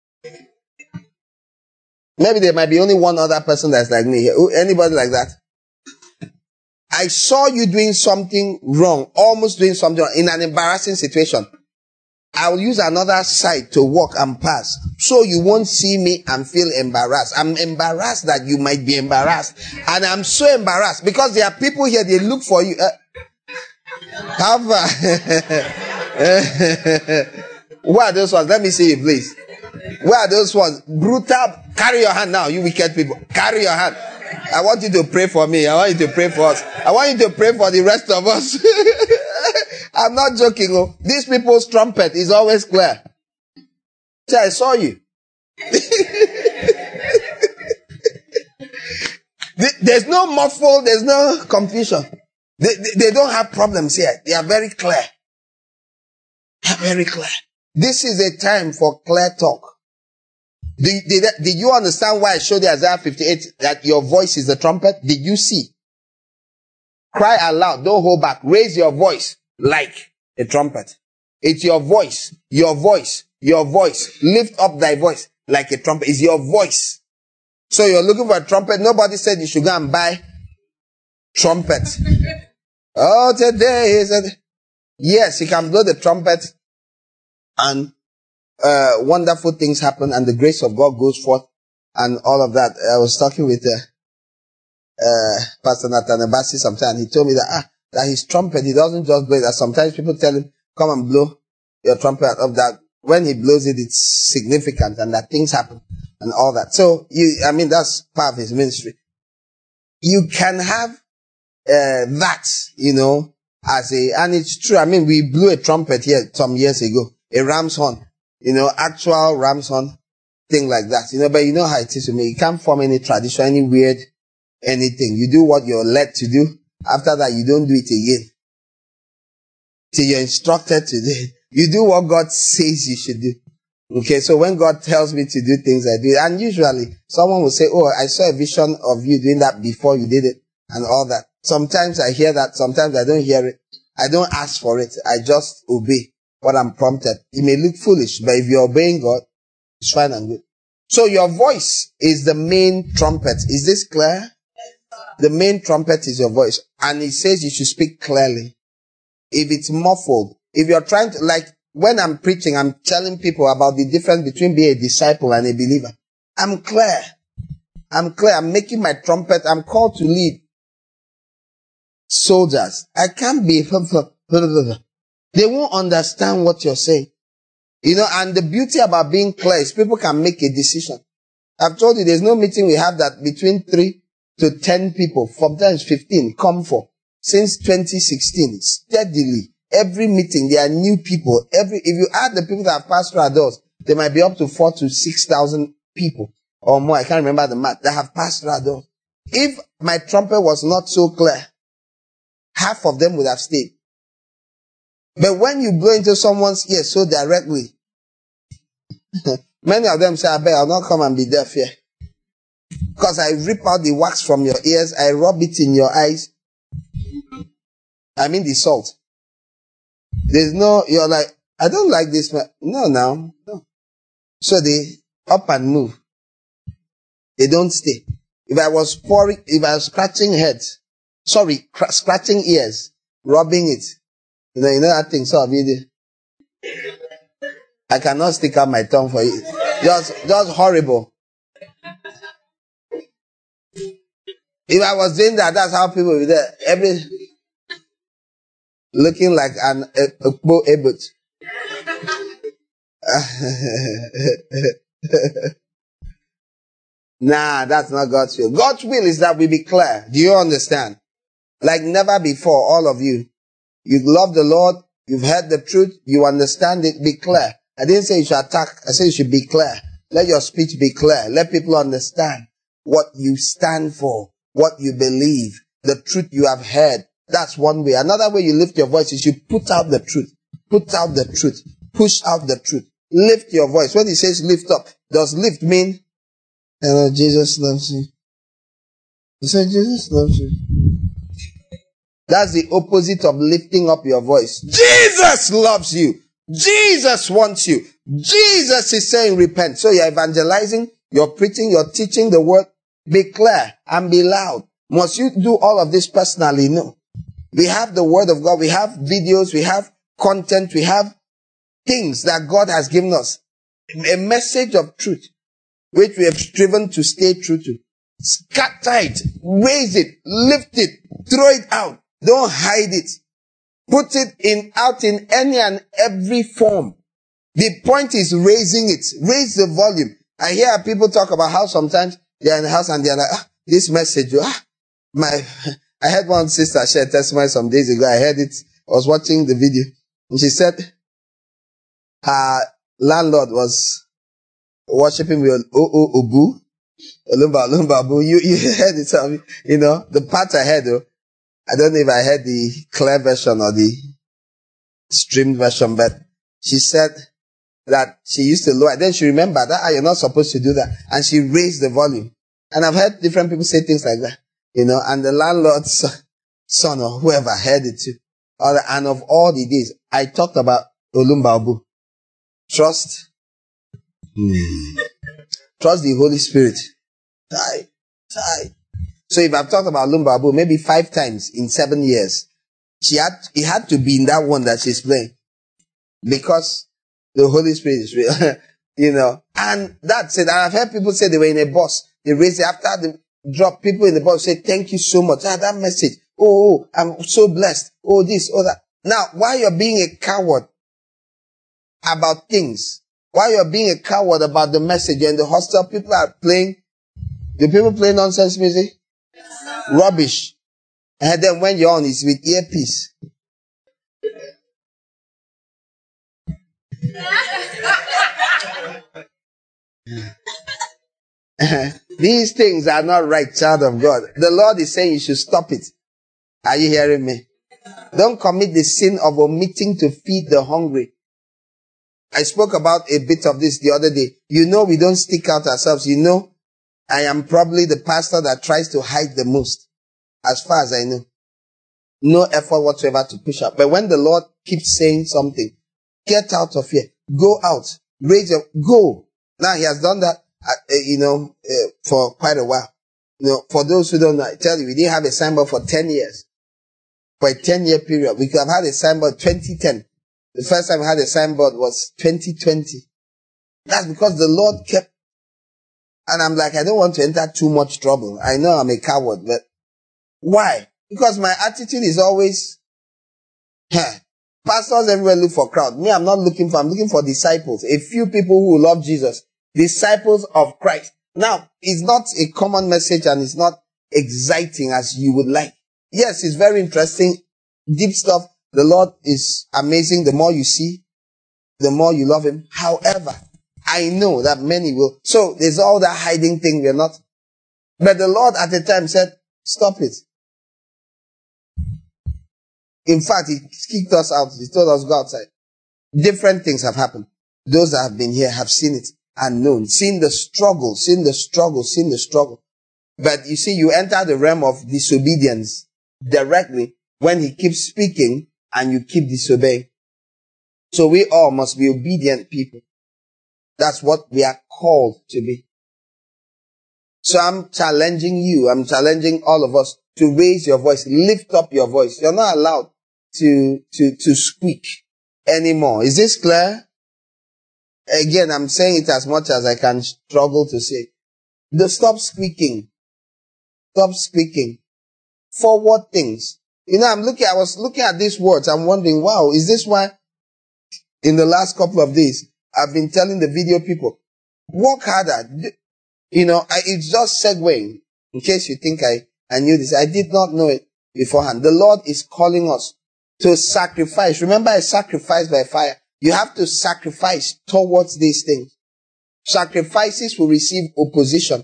Maybe there might be only one other person that's like me. Anybody like that? I saw you doing something wrong, almost doing something wrong, in an embarrassing situation. I will use another side to walk and pass, so you won't see me and feel embarrassed. I'm embarrassed that you might be embarrassed. And I'm so embarrassed because there are people here, they look for you. Uh, have Where are those ones? Let me see you, please. Where are those ones? Brutal. Carry your hand now, you wicked people. Carry your hand. I want you to pray for me. I want you to pray for us. I want you to pray for the rest of us. I'm not joking. Oh. These people's trumpet is always clear. See, I saw you. There's no muffle. There's no confusion. They, they, they don't have problems here. They are very clear. They are very clear. This is a time for clear talk. Did, did, did you understand why I showed you Isaiah fifty-eight that your voice is the trumpet? Did you see? Cry aloud. Don't hold back. Raise your voice like a trumpet. It's your voice. Your voice. Your voice. Lift up thy voice like a trumpet. It's your voice. So you're looking for a trumpet. Nobody said you should go and buy trumpet. Oh, today is a... Yes, you can blow the trumpet and uh, wonderful things happen and the grace of God goes forth and all of that. I was talking with uh, uh, Pastor Nathan Abasi sometime. He told me that, ah, that his trumpet, he doesn't just blow it. That sometimes people tell him, come and blow your trumpet of that. When he blows it, it's significant and that things happen and all that. So, you, I mean, that's part of his ministry. You can have uh, that, you know, as a, and it's true. I mean, we blew a trumpet here some years ago, a ram's horn, you know, actual ram's horn, thing like that, you know, but you know how it is with me. You can't form any tradition, any weird, anything. You do what you're led to do. After that, you don't do it again. Till you're instructed to do it. You do what God says you should do. Okay, so when God tells me to do things, I do it. And usually, someone will say, oh, I saw a vision of you doing that before you did it, and all that. Sometimes I hear that, sometimes I don't hear it. I don't ask for it. I just obey what I'm prompted. It may look foolish, but if you're obeying God, it's fine and good. So your voice is the main trumpet. Is this clear? The main trumpet is your voice. And it says you should speak clearly. If it's muffled, if you're trying to, like, when I'm preaching, I'm telling people about the difference between being a disciple and a believer. I'm clear. I'm clear. I'm making my trumpet. I'm called to lead soldiers. I can't be, they won't understand what you're saying. You know, and the beauty about being clear is people can make a decision. I've told you there's no meeting we have that between three to ten people, sometimes fifteen, come for. Since twenty sixteen, steadily, every meeting, there are new people. Every, if you add the people that have pastoral doors, there might be up to four to six thousand people or more. I can't remember the math that have pastoral doors. If my trumpet was not so clear, half of them would have stayed. But when you blow into someone's ear so directly, many of them say, I bet I'll not come and be deaf here. Because I rip out the wax from your ears, I rub it in your eyes. I mean the salt. There's no, you're like, I don't like this. No, now, no. So they up and move. They don't stay. If I was pouring, if I was scratching heads, sorry, cr- scratching ears, rubbing it, you know, you know that thing, so I cannot stick out my tongue for it. Just, just horrible. If I was doing that, that's how people would be there. Every, looking like an Ekpo Ebut. Nah, that's not God's will. God's will is that we be clear. Do you understand? Like never before, all of you. You love the Lord. You've heard the truth. You understand it. Be clear. I didn't say you should attack. I said you should be clear. Let your speech be clear. Let people understand what you stand for, what you believe, the truth you have heard. That's one way. Another way you lift your voice is you put out the truth. Put out the truth. Push out the truth. Lift your voice. When he says lift up, does lift mean, hello, Jesus loves you? He said, Jesus loves you. That's the opposite of lifting up your voice. Jesus loves you. Jesus wants you. Jesus is saying repent. So you're evangelizing, you're preaching, you're teaching the word. Be clear and be loud. Must you do all of this personally? No. We have the word of God. We have videos. We have content. We have things that God has given us. A message of truth, which we have striven to stay true to. Scatter it. Raise it. Lift it. Throw it out. Don't hide it. Put it in, out in any and every form. The point is raising it. Raise the volume. I hear people talk about how sometimes they're in the house and they're like, ah, this message, ah, my, I heard one sister share testimony some days ago. I heard it. I was watching the video and she said her landlord was worshiping with O O Obu. Olumba, Olumba, Obu. You, you heard it, tell me. You know, the part I heard though, I don't know if I heard the clear version or the streamed version, but she said that she used to lower. Then she remembered that ah, you're not supposed to do that. And she raised the volume. And I've heard different people say things like that. You know, and the landlord's son or whoever heard it too. And of all the days, I talked about Olumba Obu. Trust. Mm. Trust the Holy Spirit. Tie. Tie. So if I've talked about Olumba Obu maybe five times in seven years, she had, it had to be in that one that she's playing. Because the Holy Spirit is real. You know, and that's it. And I've heard people say they were in a bus. They raised it after the drop. People in the bus say, thank you so much. Ah, that message. Oh, oh, I'm so blessed. Oh, this, oh, that. Now, while you're being a coward about things, while you're being a coward about the message, and the hostel, people are playing, do people play nonsense music? Rubbish. And then when you're on, it's with earpiece. These things are not right, child of God. The Lord is saying you should stop it. Are you hearing me? Don't commit the sin of omitting to feed the hungry. I spoke about a bit of this the other day. You know we don't stick out ourselves. You know I am probably the pastor that tries to hide the most. As far as I know. No effort whatsoever to push up. But when the Lord keeps saying something, get out of here. Go out. Raise your, go. Now he has done that, uh, uh, you know, uh, for quite a while. You know, for those who don't know, I tell you, we didn't have a signboard for ten years. For a ten year period. We could have had a signboard twenty ten. The first time we had a signboard was twenty twenty. That's because the Lord kept, and I'm like, I don't want to enter too much trouble. I know I'm a coward, but why? Because my attitude is always, huh, pastors everywhere look for crowd. Me, I'm not looking for, I'm looking for disciples. A few people who love Jesus. Disciples of Christ. Now, it's not a common message and it's not exciting as you would like. Yes, it's very interesting. Deep stuff. The Lord is amazing. The more you see, the more you love him. However, I know that many will. So there's all that hiding thing. We're not. But the Lord at the time said, stop it. In fact, he kicked us out. He told us go outside. Different things have happened. Those that have been here have seen it and known. Seen the struggle, seen the struggle, seen the struggle. But you see, you enter the realm of disobedience directly when he keeps speaking and you keep disobeying. So we all must be obedient people. That's what we are called to be. So I'm challenging you, I'm challenging all of us to raise your voice, lift up your voice. You're not allowed to, to, to squeak anymore. Is this clear? Again, I'm saying it as much as I can struggle to say. The stop squeaking. Stop speaking. Forward things. You know, I'm looking, I was looking at these words. I'm wondering, wow, is this why in the last couple of days, I've been telling the video people, work harder. You know, I, it's just segueing. In case you think I, I knew this. I did not know it beforehand. The Lord is calling us to sacrifice. Remember, a sacrifice by fire. You have to sacrifice towards these things. Sacrifices will receive opposition.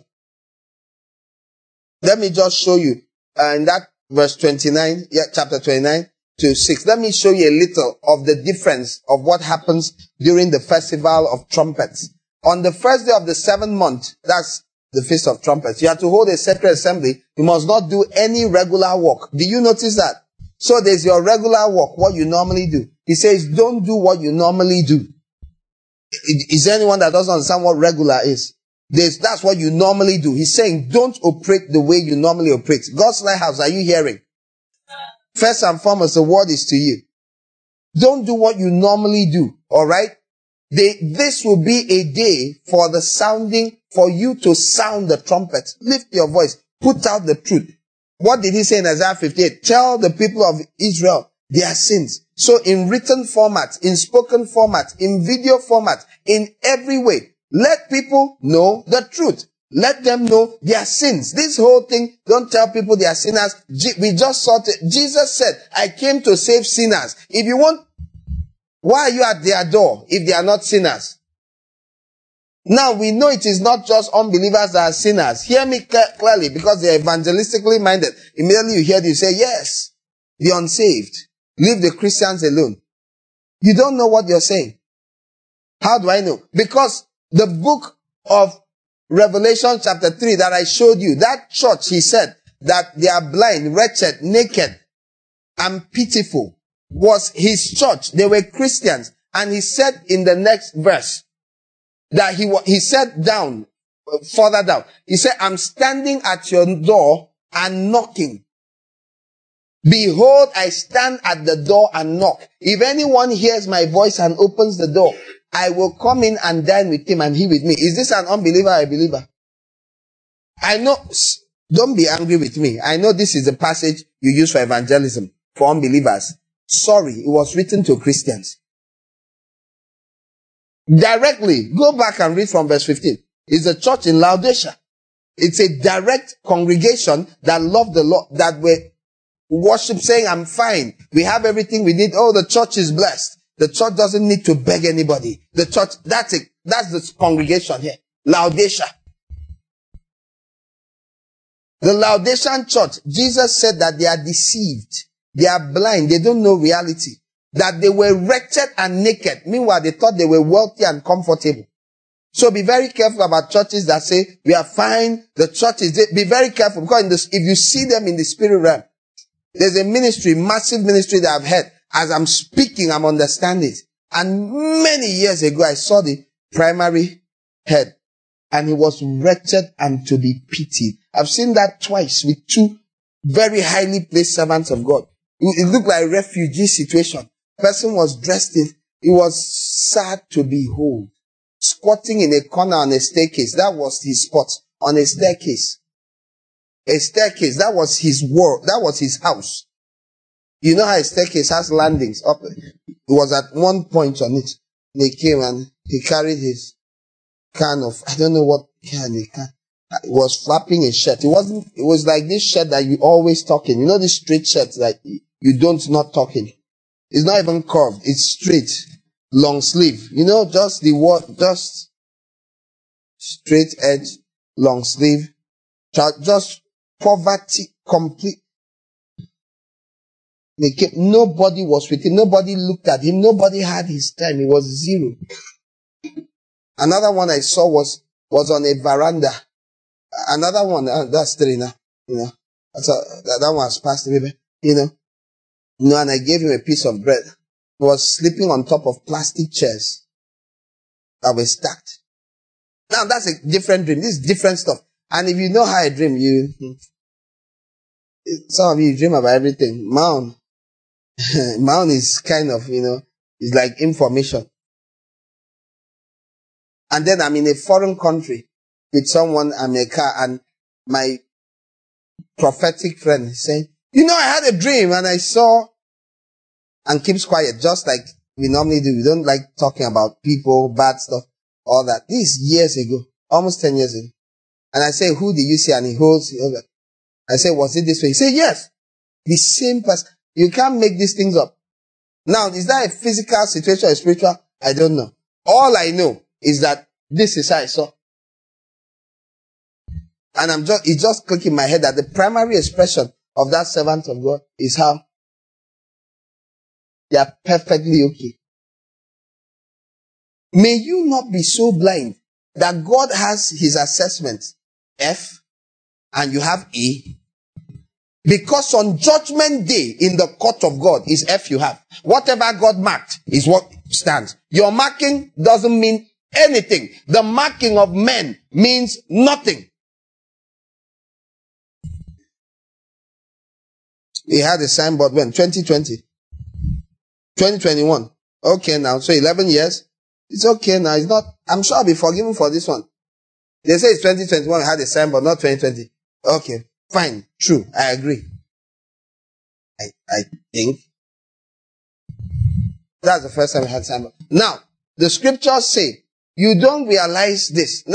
Let me just show you, uh, in that verse twenty-nine, yeah, chapter twenty-nine to six. Let me show you a little of the difference of what happens during the festival of trumpets. On the first day of the seventh month, that's the Feast of Trumpets, you have to hold a sacred assembly. You must not do any regular work. Do you notice that? So there's your regular work, what you normally do. He says, don't do what you normally do. Is there anyone that doesn't understand what regular is? There's, that's what you normally do. He's saying, don't operate the way you normally operate. God's Lighthouse, are you hearing? First and foremost, the word is to you. Don't do what you normally do. All right? They, this will be a day for the sounding, for you to sound the trumpet. Lift your voice. Put out the truth. What did he say in Isaiah fifty-eight? Tell the people of Israel their sins. So in written format, in spoken format, in video format, in every way, let people know the truth. Let them know their sins. This whole thing, don't tell people they are sinners. We just saw it. Jesus said, I came to save sinners. If you want, why are you at their door if they are not sinners? Now we know it is not just unbelievers that are sinners. Hear me clearly, because they are evangelistically minded. Immediately you hear this, you say, yes, the unsaved. Leave the Christians alone. You don't know what you're saying. How do I know? Because the book of Revelation chapter three that I showed you, that church, he said that they are blind, wretched, naked, and pitiful, was his church. They were Christians. And he said in the next verse that he, he said down, further down, he said, I'm standing at your door and knocking. Behold, I stand at the door and knock. If anyone hears my voice and opens the door, I will come in and dine with him and he with me. Is this an unbeliever or a believer? I know, don't be angry with me. I know this is a passage you use for evangelism, for unbelievers. Sorry, it was written to Christians. Directly, go back and read from verse fifteen. It's a church in Laodicea. It's a direct congregation that loved the Lord, that were worship saying, I'm fine. We have everything we need. Oh, the church is blessed. The church doesn't need to beg anybody. The church, that's it. That's the congregation here. Laodicea. The Laodicean church, Jesus said that they are deceived. They are blind. They don't know reality. That they were wretched and naked. Meanwhile, they thought they were wealthy and comfortable. So be very careful about churches that say, we are fine. The church is, be very careful, because in this, if you see them in the spirit realm, there's a ministry, massive ministry that I've heard. As I'm speaking, I'm understanding it. And many years ago, I saw the primary head, and he was wretched and to be pitied. I've seen that twice with two very highly placed servants of God. It looked like a refugee situation. Person was dressed in, it was sad to behold. Squatting in a corner on a staircase. That was his spot. On a staircase. A staircase. That was his world. That was his house. You know how a staircase has landings up. It was at one point on it. They came and he carried his can of, I don't know what can he can. It was flapping a shirt. It wasn't, it was like this shirt that you always talk in. You know this straight shirt that you don't not talk in. It's not even curved. It's straight. Long sleeve. You know, just the what, just straight edge, long sleeve. Just poverty, complete. They kept, nobody was with him. Nobody looked at him. Nobody had his time. It was zero. Another one I saw was, was on a veranda. Another one, uh, that's three now. You know, that's a, that, that one has passed away. You know, you know, and I gave him a piece of bread. He was sleeping on top of plastic chairs that were stacked. Now that's a different dream. This is different stuff. And if you know how I dream, you, some of you dream about everything. Mount. Mount is kind of, you know, it's like information. And then I'm in a foreign country with someone, I'm in a car, and my prophetic friend is saying, you know, I had a dream and I saw, and keeps quiet, just like we normally do. We don't like talking about people, bad stuff, all that. This is years ago, almost ten years ago. And I say, who did you see? And he holds, he holds I say, was it this way? He said, yes. The same person. You can't make these things up. Now, is that a physical situation or spiritual? I don't know. All I know is that this is how I saw. And I'm just, it's just clicking in my head that the primary expression of that servant of God is how they are perfectly okay. May you not be so blind that God has his assessment, F, and you have A. Because on judgment day in the court of God is F you have. Whatever God marked is what stands. Your marking doesn't mean anything. The marking of men means nothing. He had a signboard when? twenty twenty. twenty twenty-one. Okay now. So eleven years. It's okay now. It's not, I'm sure I'll be forgiven for this one. They say it's twenty twenty-one. We had a signboard, not twenty twenty. Okay. Fine. True. I agree. I, I think. That's the first time we had signboard. Now, the scriptures say, you don't realize this. Now,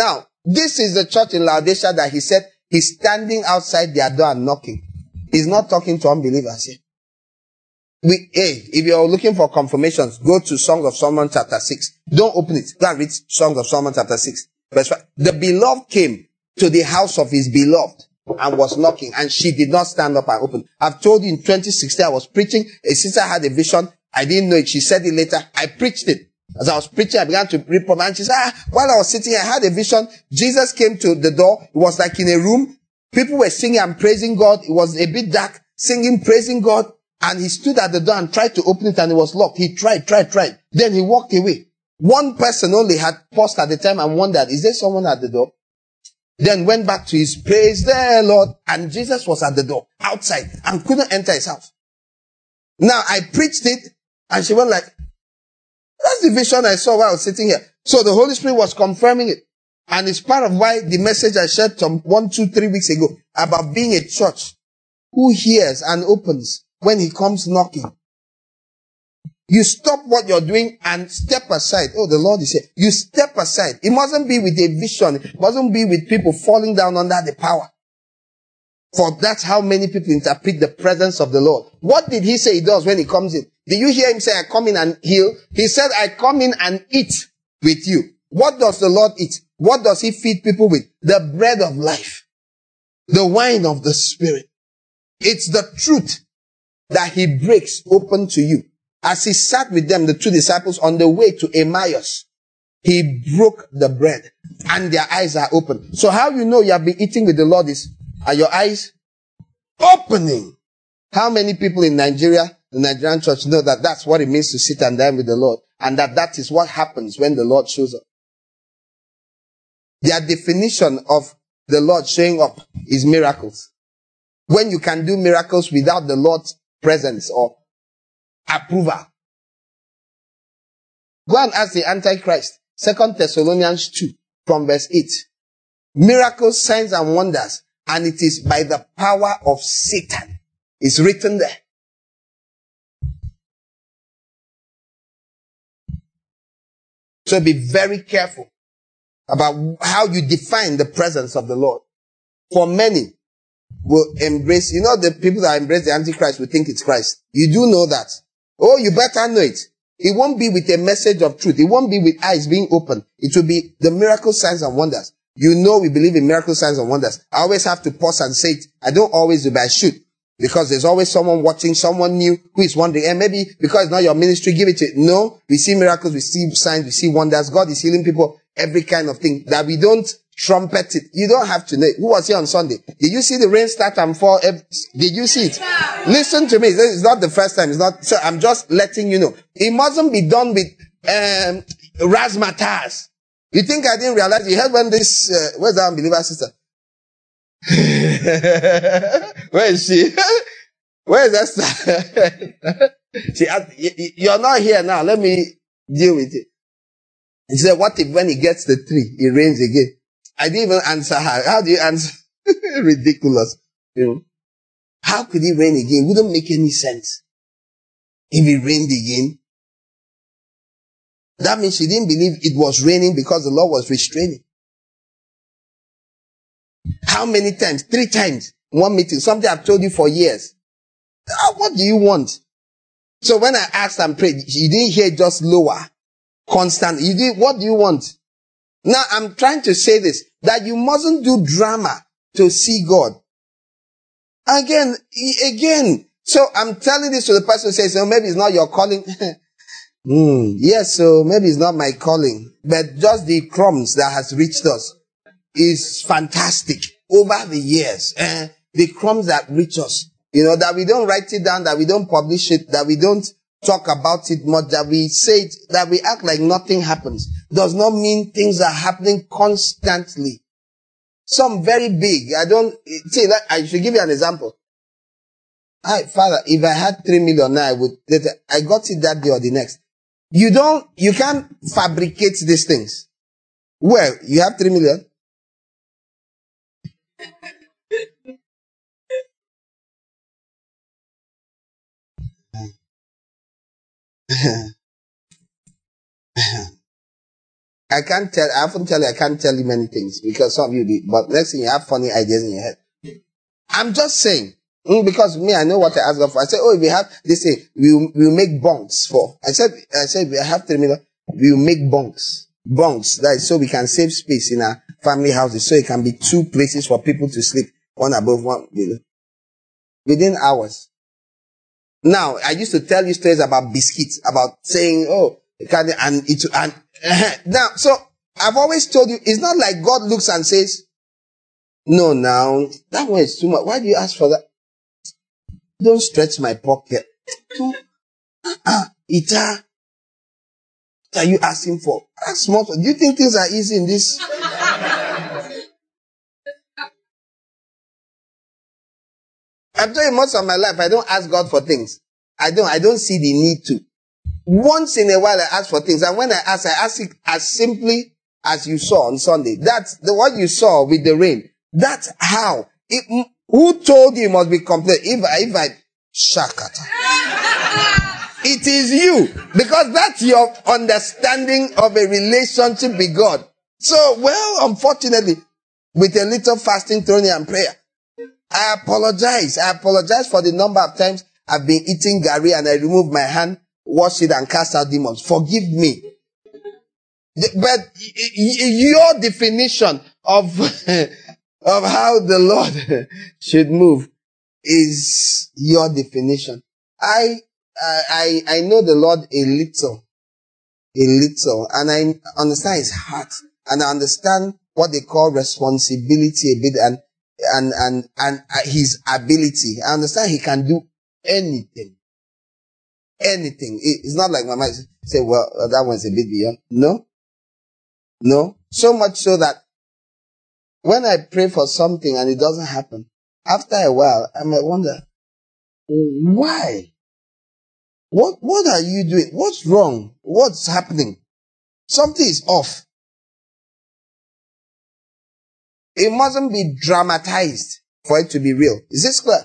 This is the church in Laodicea that he said he's standing outside their door and knocking. He's not talking to unbelievers here. We, hey, if you're looking for confirmations, go to Song of Solomon chapter six. Don't open it. Go and read Song of Solomon chapter six. Verse five. The beloved came to the house of his beloved and was knocking, and she did not stand up and open. I've told you in twenty sixteen, I was preaching. A sister had a vision. I didn't know it. She said it later. I preached it. As I was preaching, I began to read from, and she said, ah, while I was sitting here, I had a vision. Jesus came to the door. It was like in a room. People were singing and praising God. It was a bit dark, singing, praising God. And he stood at the door and tried to open it, and it was locked. He tried, tried, tried. Then he walked away. One person only had paused at the time and wondered, is there someone at the door? Then went back to his praise there, Lord. And Jesus was at the door, outside, and couldn't enter his house. Now, I preached it, and she went like, that's the vision I saw while I was sitting here. So the Holy Spirit was confirming it. And it's part of why the message I shared some one, two, three weeks ago about being a church who hears and opens when he comes knocking. You stop what you're doing and step aside. Oh, the Lord is here. You step aside. It mustn't be with a vision. It mustn't be with people falling down under the power. For that's how many people interpret the presence of the Lord. What did he say he does when he comes in? Did you hear him say, I come in and heal? He said, I come in and eat with you. What does the Lord eat? What does he feed people with? The bread of life. The wine of the Spirit. It's the truth that he breaks open to you. As he sat with them, the two disciples, on the way to Emmaus, he broke the bread and their eyes are open. So how you know you have been eating with the Lord is, are your eyes opening? How many people in Nigeria, the Nigerian church, know that that's what it means to sit and dine with the Lord, and that that is what happens when the Lord shows up? Their definition of the Lord showing up is miracles. When you can do miracles without the Lord's presence or approval. Go and ask the Antichrist. Second Thessalonians two from verse eight. Miracles, signs and wonders. And it is by the power of Satan. It's written there. So be very careful about how you define the presence of the Lord. For many will embrace, you know, the people that embrace the Antichrist will think it's Christ. You do know that. Oh, you better know it. It won't be with a message of truth. It won't be with eyes being open. It will be the miracle, signs and wonders. You know we believe in miracle, signs and wonders. I always have to pause and say it. I don't always do, but I should. Because there's always someone watching, someone new who is wondering, and maybe because it's not your ministry, give it to it. No, we see miracles, we see signs, we see wonders. God is healing people, every kind of thing. That we don't trumpet it. You don't have to know. Who was here on Sunday? Did you see the rain start and fall? Did you see it? Listen to me. It's not the first time. It's not. So I'm just letting you know. It mustn't be done with um, razzmatazz. You think I didn't realize? You heard when this, uh, where's that unbeliever sister? Where is she? Where is that? She asked, you're not here now. Let me deal with it. He said, what if when he gets the tree, it rains again? I didn't even answer her. How do you answer? Ridiculous. You know, how could it rain again? It wouldn't make any sense. If it rained again, that means she didn't believe it was raining because the Lord was restraining. How many times? Three times. One meeting. Something I've told you for years. What do you want? So when I asked and prayed, you didn't hear just lower. Constant. You did. What do you want? Now I'm trying to say this, that you mustn't do drama to see God. Again, again. So I'm telling this to the person who says, oh, maybe it's not your calling. mm, yes, so maybe it's not my calling. But just the crumbs that has reached us is fantastic over the years. Eh? The crumbs that reach us. You know, that we don't write it down, that we don't publish it, that we don't talk about it much, that we say it, that we act like nothing happens, does not mean things are happening constantly. Some very big. I don't, see, I should give you an example. Hi, Father, if I had three million now, I would, I got it that day or the next. You don't, you can't fabricate these things. Well, you have three million. I can't tell, I often tell you, I can't tell you many things because some of you did, but next thing you have funny ideas in your head. I'm just saying, mm, because me, I know what I asked God for. I said, oh, if we have, they say, we'll, we'll make bunks for. I said, I said, we have three million, we'll make bunks. Bunks, that is so we can save space in our family houses, so it can be two places for people to sleep, one above, one below. Within hours. Now, I used to tell you stories about biscuits, about saying, oh, can, and it, and, uh, now, so, I've always told you, it's not like God looks and says, no, now, that one is too much. Why do you ask for that? Don't stretch my pocket. Don't, uh, Ita, what are you asking for? Ask small. Do you think things are easy in this? I've told you most of my life, I don't ask God for things. I don't, I don't see the need to. Once in a while, I ask for things. And when I ask, I ask it as simply as you saw on Sunday. That's the what you saw with the rain. That's how. It, who told you it must be complete? If I, if I, Shakata. It is you. Because that's your understanding of a relationship with God. So, well, unfortunately, with a little fasting, throwing and prayer, I apologize. I apologize for the number of times I've been eating gari and I remove my hand, wash it and cast out demons. Forgive me. But your definition of, of how the Lord should move is your definition. I, I, I know the Lord a little, a little, and I understand his heart, and I understand what they call responsibility a bit, and, and, and, and his ability. I understand he can do anything. Anything. It's not like my mind say, well, that one's a bit beyond. No. No. So much so that when I pray for something and it doesn't happen, after a while, I might wonder, why? What, what are you doing? What's wrong? What's happening? Something is off. It mustn't be dramatized for it to be real. Is this clear?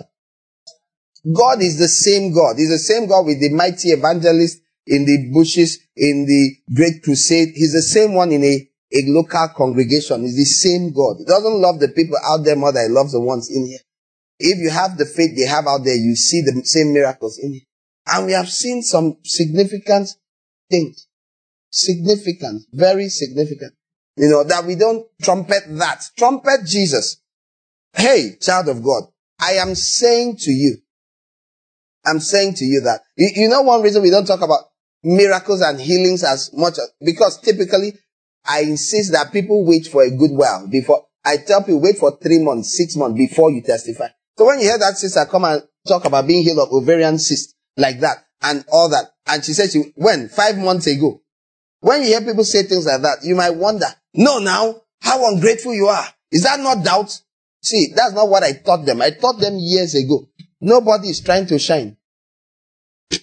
God is the same God. He's the same God with the mighty evangelist in the bushes, in the great crusade. He's the same one in a, a local congregation. He's the same God. He doesn't love the people out there more than he loves the ones in here. If you have the faith they have out there, you see the same miracles in here. And we have seen some significant things. Significant. Very significant. You know, that we don't trumpet that. Trumpet Jesus. Hey, child of God, I am saying to you, I'm saying to you that, you, you know one reason we don't talk about miracles and healings as much, as, because typically I insist that people wait for a good while before, I tell people wait for three months, six months before you testify. So when you hear that sister come and talk about being healed of ovarian cyst, like that, and all that, and she said she, when? Five months ago. When you hear people say things like that, you might wonder, no now, how ungrateful you are. Is that not doubt? See, that's not what I taught them. I taught them years ago. Nobody is trying to shine. Do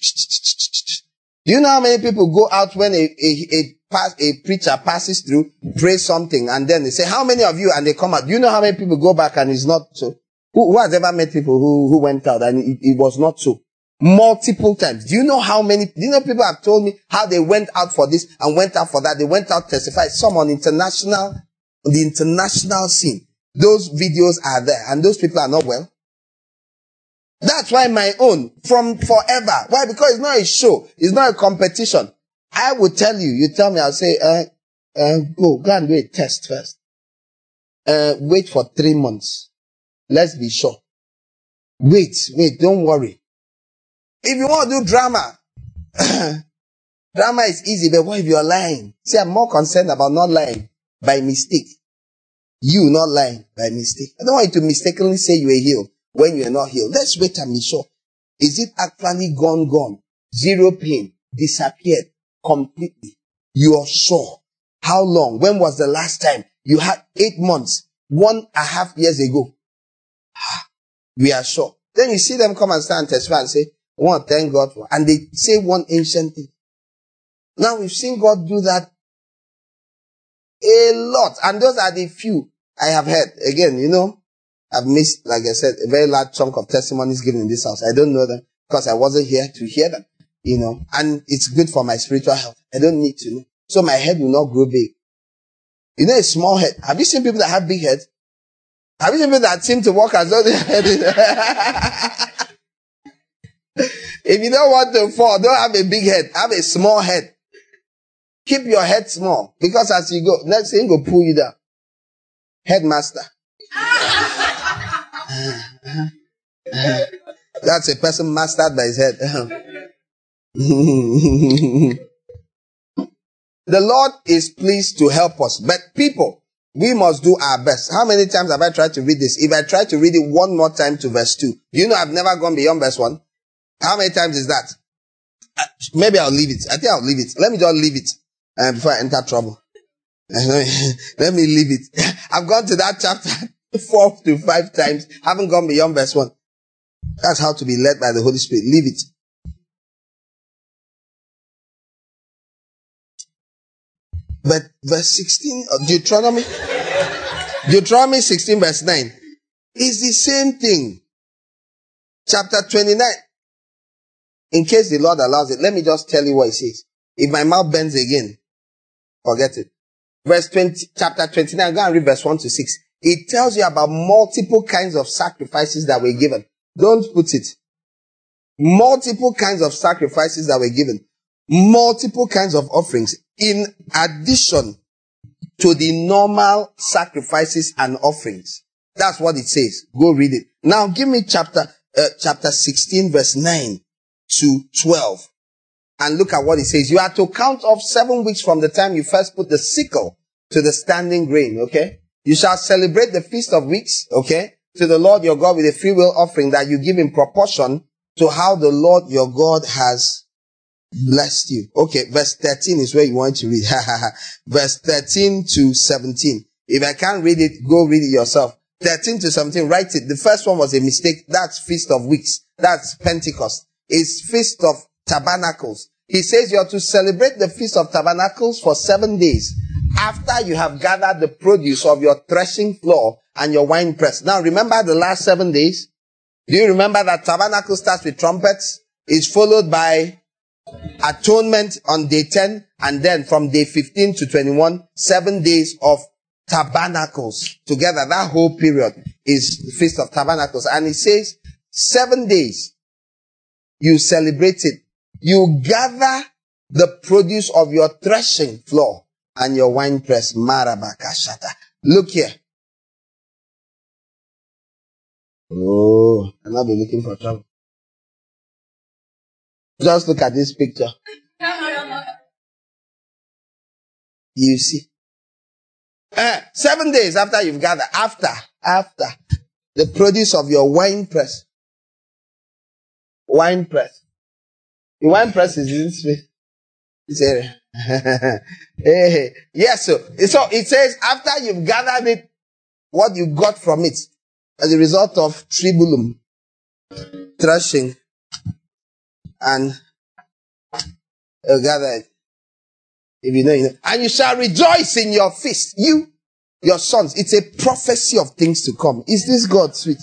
you know how many people go out when a, a, a, pass, a preacher passes through, prays something, and then they say, how many of you, and they come out. Do you know how many people go back and it's not so? Who, who has ever met people who, who went out and it, it was not so? Multiple times. Do you know how many, do you know people have told me how they went out for this and went out for that? They went out testified. Some on international, on the international scene. Those videos are there and those people are not well. That's why my own, from forever. Why? Because it's not a show. It's not a competition. I will tell you, you tell me, I'll say, uh, uh, go, go and do a test first. Uh, wait for three months. Let's be sure. Wait, wait, don't worry. If you want to do drama, drama is easy, but what if you're lying? See, I'm more concerned about not lying by mistake. You not lying by mistake. I don't want you to mistakenly say you are healed when you are not healed. Let's wait and be sure. Is it actually gone, gone? Zero pain. Disappeared completely. You are sure. How long? When was the last time? You had eight months. One and a half years ago. We are sure. Then you see them come and stand and testify and say, I want to thank God for, and they say one ancient thing. Now we've seen God do that a lot. And those are the few I have heard. Again, you know, I've missed, like I said, a very large chunk of testimonies given in this house. I don't know them because I wasn't here to hear them, you know, and it's good for my spiritual health. I don't need to know. So my head will not grow big. You know, a small head. Have you seen people that have big heads? Have you seen people that seem to walk as though their head is... If you don't want to fall, don't have a big head. Have a small head. Keep your head small. Because as you go, next thing will pull you down. Headmaster. That's a person mastered by his head. The Lord is pleased to help us. But people, we must do our best. How many times have I tried to read this? If I try to read it one more time to verse two, do you know I've never gone beyond verse one? How many times is that? Uh, maybe I'll leave it. I think I'll leave it. Let me just leave it uh, before I enter trouble. Let me leave it. I've gone to that chapter four to five times. Haven't gone beyond verse one. That's how to be led by the Holy Spirit. Leave it. But verse sixteen of Deuteronomy, Deuteronomy sixteen verse nine is the same thing. Chapter twenty-nine. In case the Lord allows it, let me just tell you what it says. If my mouth bends again, forget it. Verse twenty, chapter twenty-nine, go and read verse one to six. It tells you about multiple kinds of sacrifices that were given. Don't put it. Multiple kinds of sacrifices that were given. Multiple kinds of offerings. In addition to the normal sacrifices and offerings. That's what it says. Go read it. Now give me chapter, uh, chapter sixteen verse nine to twelve. And look at what it says. You are to count off seven weeks from the time you first put the sickle to the standing grain, okay? You shall celebrate the Feast of Weeks, okay, to the Lord your God with a freewill offering that you give in proportion to how the Lord your God has blessed you. Okay, verse thirteen is where you want to read. Verse thirteen to seventeen. If I can't read it, go read it yourself. thirteen to seventeen, write it. The first one was a mistake. That's Feast of Weeks. That's Pentecost. It's Feast of Tabernacles. He says you're to celebrate the Feast of Tabernacles for seven days after you have gathered the produce of your threshing floor and your wine press. Now remember the last seven days? Do you remember that Tabernacle starts with trumpets? It's followed by atonement on day ten, and then from day fifteen to twenty-one, seven days of tabernacles together. That whole period is the Feast of Tabernacles. And it says seven days you celebrate it. You gather the produce of your threshing floor and your wine press. Marabakashata. Look here. Oh, I'll not be looking for trouble. Just look at this picture. You see. Uh, seven days after you've gathered, after, after the produce of your wine press. Wine press. The wine press is in this way. This area. Hey, yes, so, so it says after you've gathered it, what you got from it as a result of tribulum, threshing, and uh, gather it. If you know, you know. And you shall rejoice in your feast. You, your sons. It's a prophecy of things to come. Is this God sweet?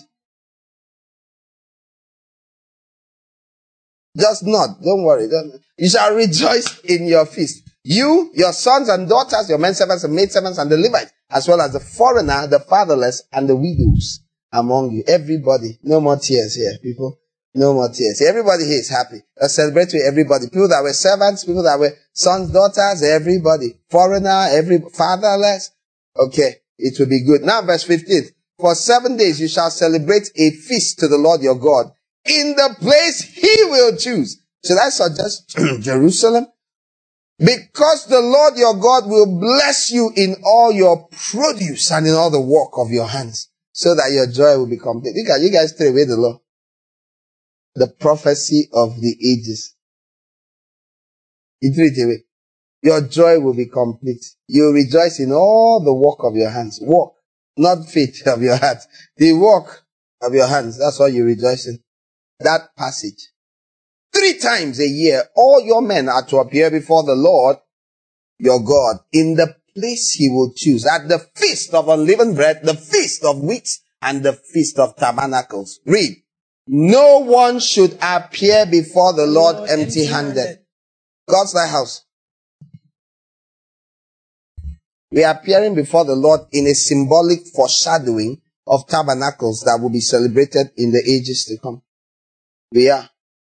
Just not. Don't worry. Don't. You shall rejoice in your feast. You, your sons and daughters, your men servants and maid servants and the Levites, as well as the foreigner, the fatherless, and the widows among you. Everybody. No more tears here, people. No more tears. Everybody here is happy. Let's celebrate with everybody. People that were servants, people that were sons, daughters, everybody. Foreigner, every fatherless. Okay. It will be good. Now verse fifteen. For seven days you shall celebrate a feast to the Lord your God in the place he will choose. Should I suggest Jerusalem? Because the Lord your God will bless you in all your produce and in all the work of your hands, so that your joy will be complete. You guys, you guys throw away the law. The prophecy of the ages. You threw it away. Your joy will be complete. You rejoice in all the work of your hands. Work, not faith of your heart. The work of your hands. That's what you rejoice in. That passage. Three times a year, all your men are to appear before the Lord your God in the place he will choose. At the feast of unleavened bread, the feast of weeks, and the feast of tabernacles. Read. No one should appear before the Lord, Lord empty-handed. God's lighthouse. We are appearing before the Lord in a symbolic foreshadowing of tabernacles that will be celebrated in the ages to come. We are.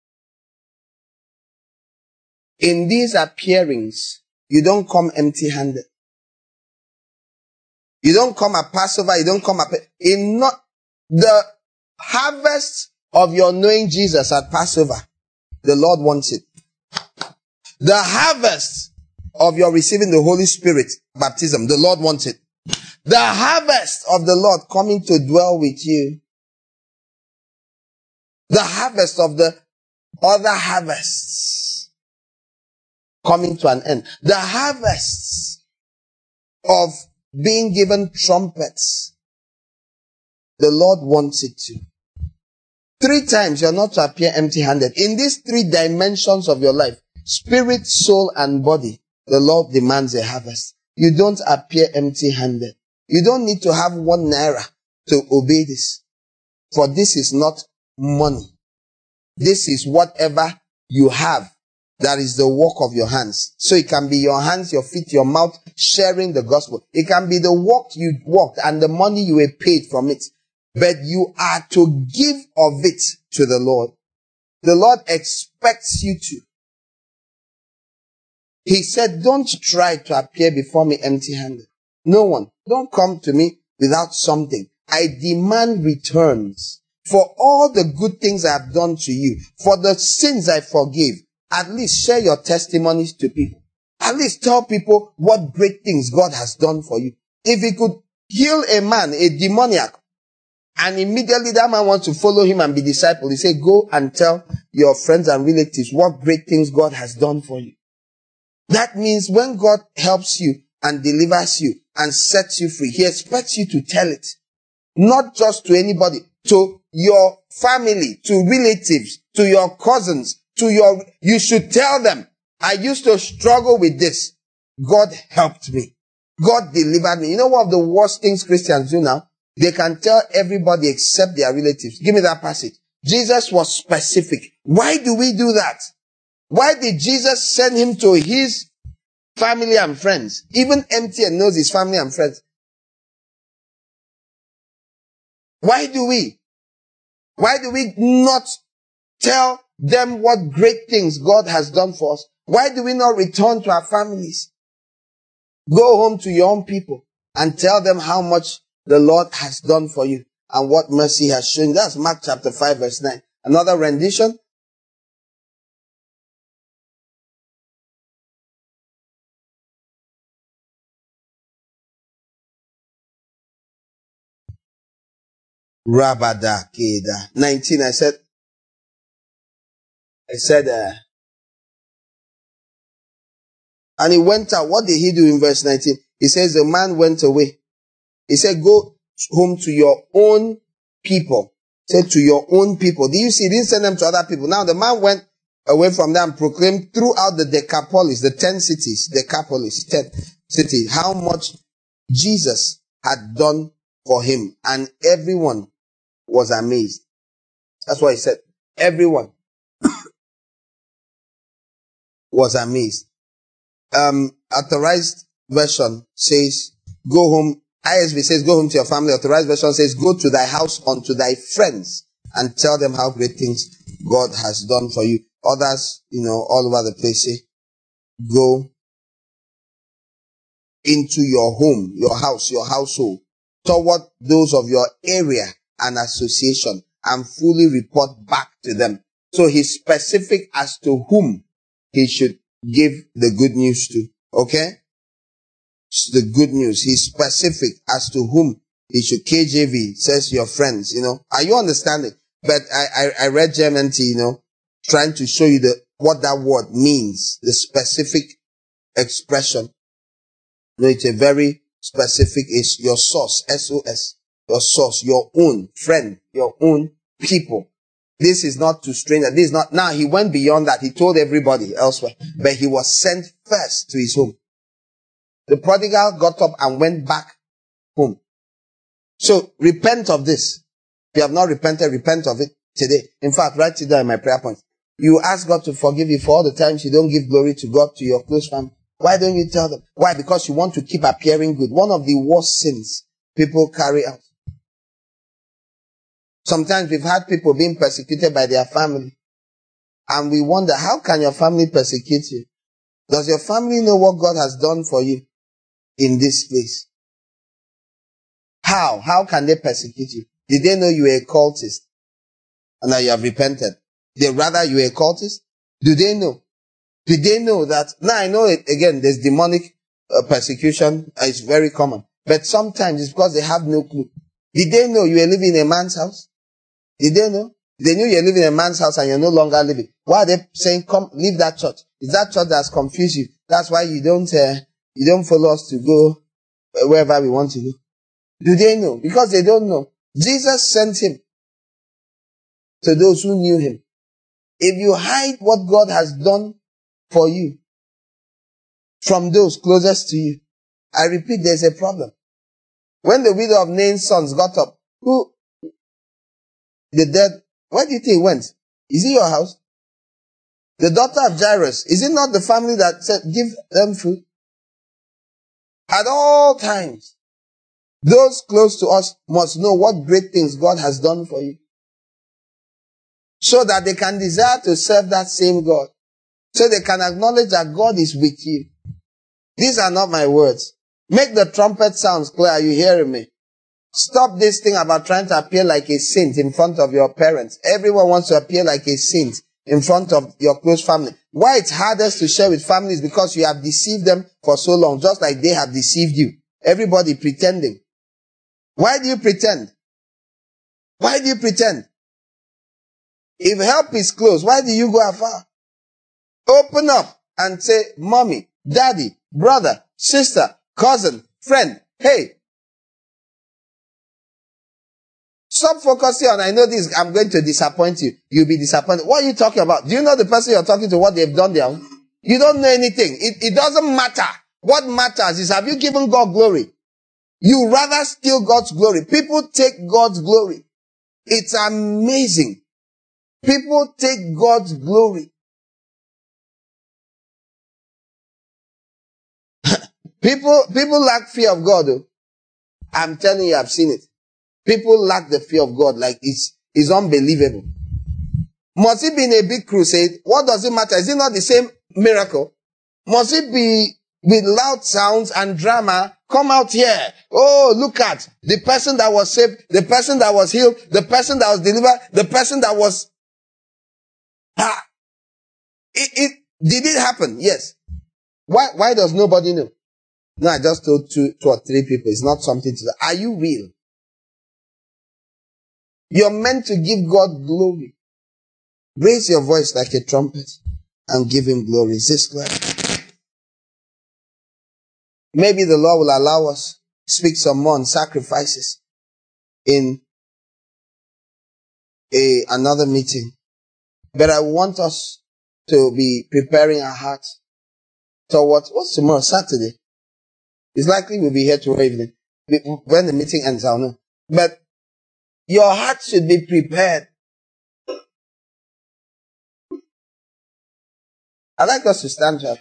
In these appearings, you don't come empty-handed. You don't come at Passover, you don't come at, in not, the harvest of your knowing Jesus at Passover, the Lord wants it. The harvest of your receiving the Holy Spirit baptism, the Lord wants it. The harvest of the Lord coming to dwell with you. The harvest of the other harvests coming to an end. The harvests of being given trumpets. The Lord wants it to. Three times you're not to appear empty-handed. In these three dimensions of your life, spirit, soul, and body, the Lord demands a harvest. You don't appear empty-handed. You don't need to have one naira to obey this. For this is not money. This is whatever you have. That is the work of your hands. So it can be your hands, your feet, your mouth, sharing the gospel. It can be the work you worked and the money you were paid from it. But you are to give of it to the Lord. The Lord expects you to. He said, don't try to appear before me empty-handed. No one. Don't come to me without something. I demand returns for all the good things I have done to you, for the sins I forgave. At least share your testimonies to people. At least tell people what great things God has done for you. If he could heal a man, a demoniac, and immediately that man wants to follow him and be discipled, he said, go and tell your friends and relatives what great things God has done for you. That means when God helps you and delivers you and sets you free, he expects you to tell it. Not just to anybody, to your family, to relatives, to your cousins, to your, you should tell them, I used to struggle with this. God helped me. God delivered me. You know what of the worst things Christians do now? They can tell everybody except their relatives. Give me that passage. Jesus was specific. Why do we do that? Why did Jesus send him to his family and friends? Even empty and knows his family and friends. Why do we? Why do we not tell them what great things God has done for us? Why do we not return to our families? Go home to your own people and tell them how much the Lord has done for you and what mercy has shown. That's Mark chapter five verse nine. Another rendition. Rabada Keda. nineteen, I said, I said, uh, and he went out. What did he do in verse nineteen? He says the man went away. He said, go home to your own people. He said to your own people. Do you see? He didn't send them to other people. Now the man went away from them and proclaimed throughout the Decapolis, the ten cities, Decapolis, ten cities, how much Jesus had done for him. And everyone was amazed. That's what he said. Everyone was amazed. Um, authorized version says, go home. I S V says, go home to your family. Authorized version says, go to thy house unto thy friends and tell them how great things God has done for you. Others, you know, all over the place say, go into your home, your house, your household, toward those of your area and association and fully report back to them. So he's specific as to whom he should give the good news to. Okay? It's the good news. He's specific as to whom he should. K J V says your friends, you know. Are you understanding? But I, I, I read G M N T, you know, trying to show you the, what that word means. The specific expression. You know, it's a very specific, it's your source, S O S. Your source, your own friend, your own people. This is not to stranger. This is not, now he went beyond that. He told everybody elsewhere, but he was sent first to his home. The prodigal got up and went back home. So repent of this. If you have not repented, repent of it today. In fact, write it down in my prayer point. You ask God to forgive you for all the times you don't give glory to God, to your close family. Why don't you tell them? Why? Because you want to keep appearing good. One of the worst sins people carry out. Sometimes we've had people being persecuted by their family. And we wonder, how can your family persecute you? Does your family know what God has done for you in this place? How? How can they persecute you? Did they know you were a cultist and that you have repented? They rather you were a cultist? Do they know? Did they know that? Now I know it, again, there's demonic uh, persecution. Uh, it's very common. But sometimes it's because they have no clue. Did they know you were living in a man's house? Did they know? They knew you're living in a man's house and you're no longer living. Why are they saying, come, leave that church? Is that church that's confused you? That's why you don't, uh, you don't follow us to go wherever we want to go. Do they know? Because they don't know. Jesus sent him to those who knew him. If you hide what God has done for you from those closest to you, I repeat, there's a problem. When the widow of Nain's sons got up, who, the dead, where do you think he went? Is it your house? The daughter of Jairus, is it not the family that said, give them food? At all times, those close to us must know what great things God has done for you, so that they can desire to serve that same God, so they can acknowledge that God is with you. These are not my words. Make the trumpet sounds clear. Are you hearing me? Stop this thing about trying to appear like a saint in front of your parents. Everyone wants to appear like a saint in front of your close family. Why it's hardest to share with families? Because you have deceived them for so long, just like they have deceived you. Everybody pretending. Why do you pretend? Why do you pretend? If help is close, why do you go afar? Open up and say, mommy, daddy, brother, sister, cousin, friend, hey. Stop focusing on, I know this, I'm going to disappoint you. You'll be disappointed. What are you talking about? Do you know the person you're talking to, what they've done there? You don't know anything. It, it doesn't matter. What matters is, have you given God glory? You rather steal God's glory. People take God's glory. It's amazing. People take God's glory. people, people lack fear of God, though. I'm telling you, I've seen it. People lack the fear of God, like it's, it's unbelievable. Must it be in a big crusade? What does it matter? Is it not the same miracle? Must it be with loud sounds and drama? Come out here. Oh, look at the person that was saved, the person that was healed, the person that was delivered, the person that was... Ah, it, it, did it happen? Yes. Why, why does nobody know? No, I just told two, two or three people. It's not something to... Are you real? You're meant to give God glory. Raise your voice like a trumpet and give him glory. Is this clear? Maybe the Lord will allow us to speak some more on sacrifices in a, another meeting. But I want us to be preparing our hearts towards, what's tomorrow? Saturday. It's likely we'll be here tomorrow evening. When the meeting ends, I'll know. But your heart should be prepared. I'd like us to stand up.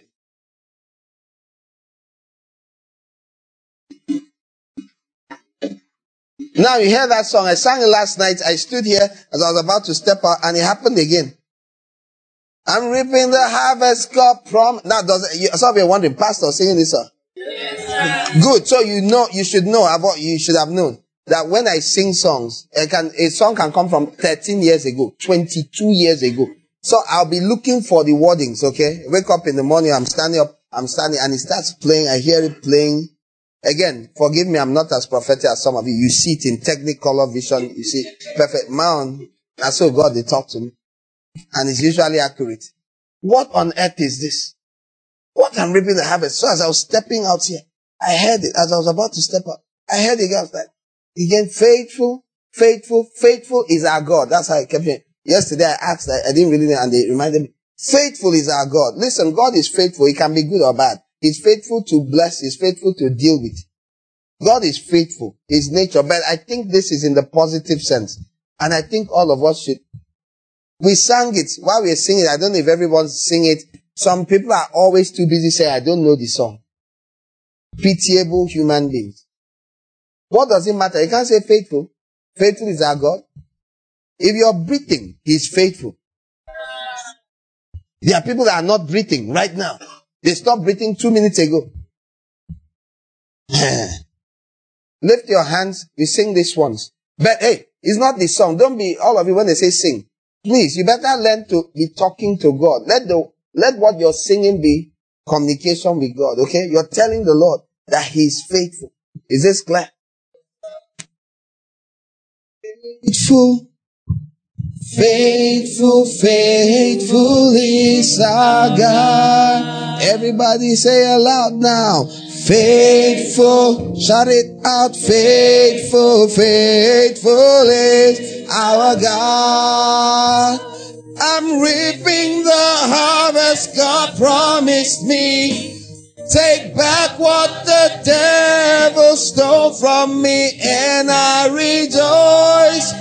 Now you hear that song. I sang it last night. I stood here as I was about to step out and it happened again. I'm reaping the harvest cup from... Now, does you, some of you are wondering, Pastor singing this song? Yes, good. So you know, you should know about, you should have known that when I sing songs, it can, a song can come from thirteen years ago, twenty-two years ago. So I'll be looking for the wordings, okay? Wake up in the morning, I'm standing up, I'm standing, and it starts playing, I hear it playing. Again, forgive me, I'm not as prophetic as some of you. You see it in technicolor vision, you see, perfect. Man, that's so God, they talk to me. And it's usually accurate. What on earth is this? What I'm reaping the harvest. So as I was stepping out here, I heard it as I was about to step out. I heard it again, I was like, again, faithful, faithful, faithful is our God. That's how I kept saying. Yesterday I asked, I, I didn't really know, and they reminded me, faithful is our God. Listen, God is faithful. He can be good or bad. He's faithful to bless. He's faithful to deal with. God is faithful. His nature. But I think this is in the positive sense. And I think all of us should We sang it. While we are singing, I don't know if everyone's singing it. Some people are always too busy saying, I don't know the song. Pitiable human beings. What does it matter? You can't say faithful. Faithful is our God. If you're breathing, He's faithful. There are people that are not breathing right now. They stopped breathing two minutes ago. Lift your hands. We sing this once. But hey, it's not the song. Don't be, all of you, when they say sing, please, you better learn to be talking to God. Let the, let what you're singing be communication with God, okay? You're telling the Lord that He's faithful. Is this clear? Faithful, faithful, faithful is our God. Everybody say aloud now. Faithful, shout it out. Faithful, faithful is our God. I'm reaping the harvest God promised me. Take back what the devil stole from me, and I rejoice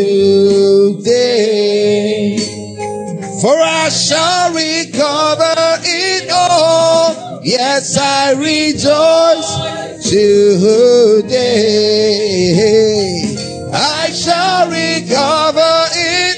today. For I shall recover it all. Yes, I rejoice today. I shall recover it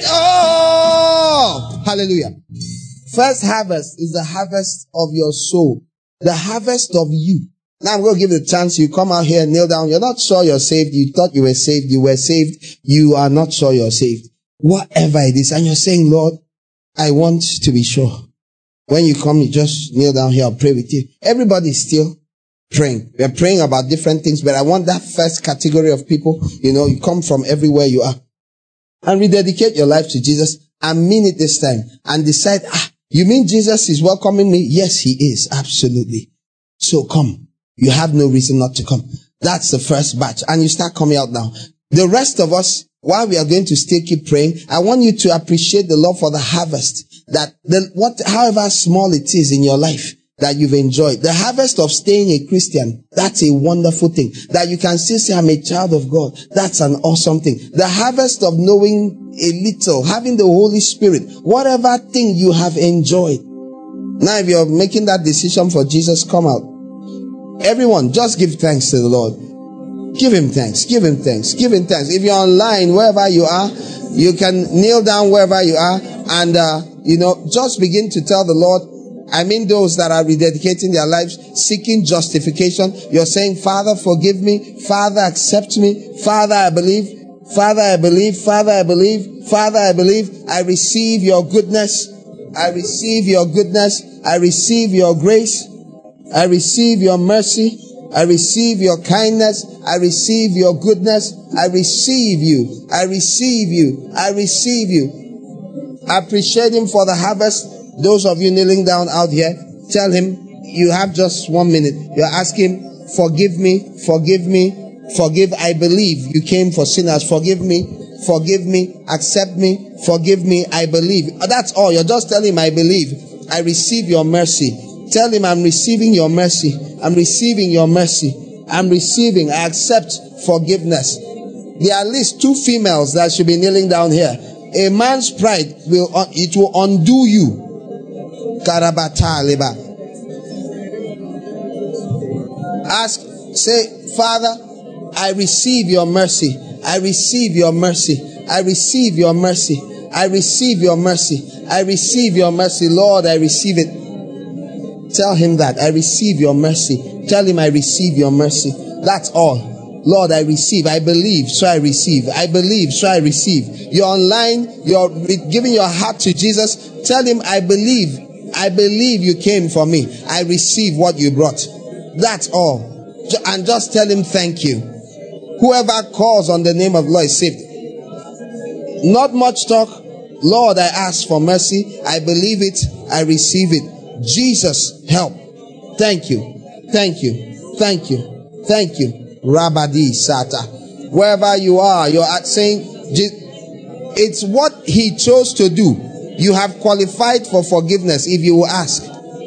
all. Hallelujah. First harvest is the harvest of your soul. The harvest of you. Now I'm going to give you a chance. You come out here, kneel down. You're not sure you're saved. You thought you were saved. You were saved. You are not sure you're saved. Whatever it is. And you're saying, Lord, I want to be sure. When you come, you just kneel down here. I'll pray with you. Everybody's still praying. We're praying about different things, but I want that first category of people. You know, you come from everywhere you are. And rededicate your life to Jesus and mean it this time. And decide, ah, you mean Jesus is welcoming me? Yes, He is. Absolutely. So come. You have no reason not to come. That's the first batch. And you start coming out now. The rest of us, while we are going to still keep praying, I want you to appreciate the Lord for the harvest. That the, what, however small it is in your life that you've enjoyed. The harvest of staying a Christian, that's a wonderful thing. That you can still say, I'm a child of God. That's an awesome thing. The harvest of knowing a little, having the Holy Spirit, whatever thing you have enjoyed. Now, if you're making that decision for Jesus, come out. Everyone, just give thanks to the Lord. Give Him thanks. Give Him thanks. Give Him thanks. If you're online, wherever you are, you can kneel down wherever you are and, uh, you know, just begin to tell the Lord. I mean those that are rededicating their lives, seeking justification. You're saying, Father, forgive me. Father, accept me. Father, I believe. Father, I believe. Father, I believe. Father, I believe. I receive your goodness. I receive your goodness. I receive your grace. I receive your mercy. I receive your kindness. I receive your goodness. I receive you. I receive you. I receive you. Appreciate Him for the harvest. Those of you kneeling down out here, tell Him you have just one minute. You're asking, forgive me, forgive me, forgive. I believe you came for sinners. Forgive me, forgive me, accept me, forgive me. I believe. That's all. You're just telling Him, I believe. I receive your mercy. Tell Him, I'm receiving your mercy. I'm receiving your mercy. I'm receiving. I accept forgiveness. There are at least two females that should be kneeling down here. A man's pride will, it will undo you. Karabata leba. Ask, say, Father, I receive your mercy. I receive your mercy. I receive your mercy. I receive your mercy. I receive your mercy. Lord, I receive it. Tell Him that. I receive your mercy. Tell Him I receive your mercy. That's all. Lord, I receive. I believe, so I receive. I believe, so I receive. You're online. You're giving your heart to Jesus. Tell Him, I believe. I believe you came for me. I receive what you brought. That's all. And just tell Him thank you. Whoever calls on the name of the Lord is saved. Not much talk. Lord, I ask for mercy. I believe it. I receive it. Jesus, help. Thank you. Thank you. Thank you. Thank you. Rabadi Sata. Wherever you are, you're saying it's what He chose to do. You have qualified for forgiveness if you will ask.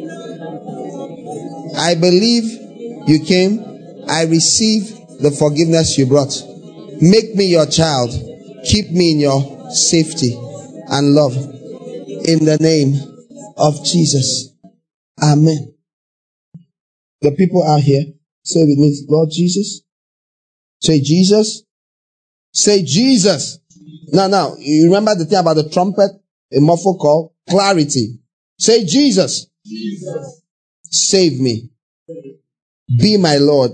I believe you came. I receive the forgiveness you brought. Make me your child. Keep me in your safety. and love. In the name of Jesus. Amen. The people are here. Say with me, Lord Jesus. Say Jesus. Say Jesus. Now, now, you remember the thing about the trumpet? A muffled call. Clarity. Say Jesus. Jesus. Save me. Be my Lord.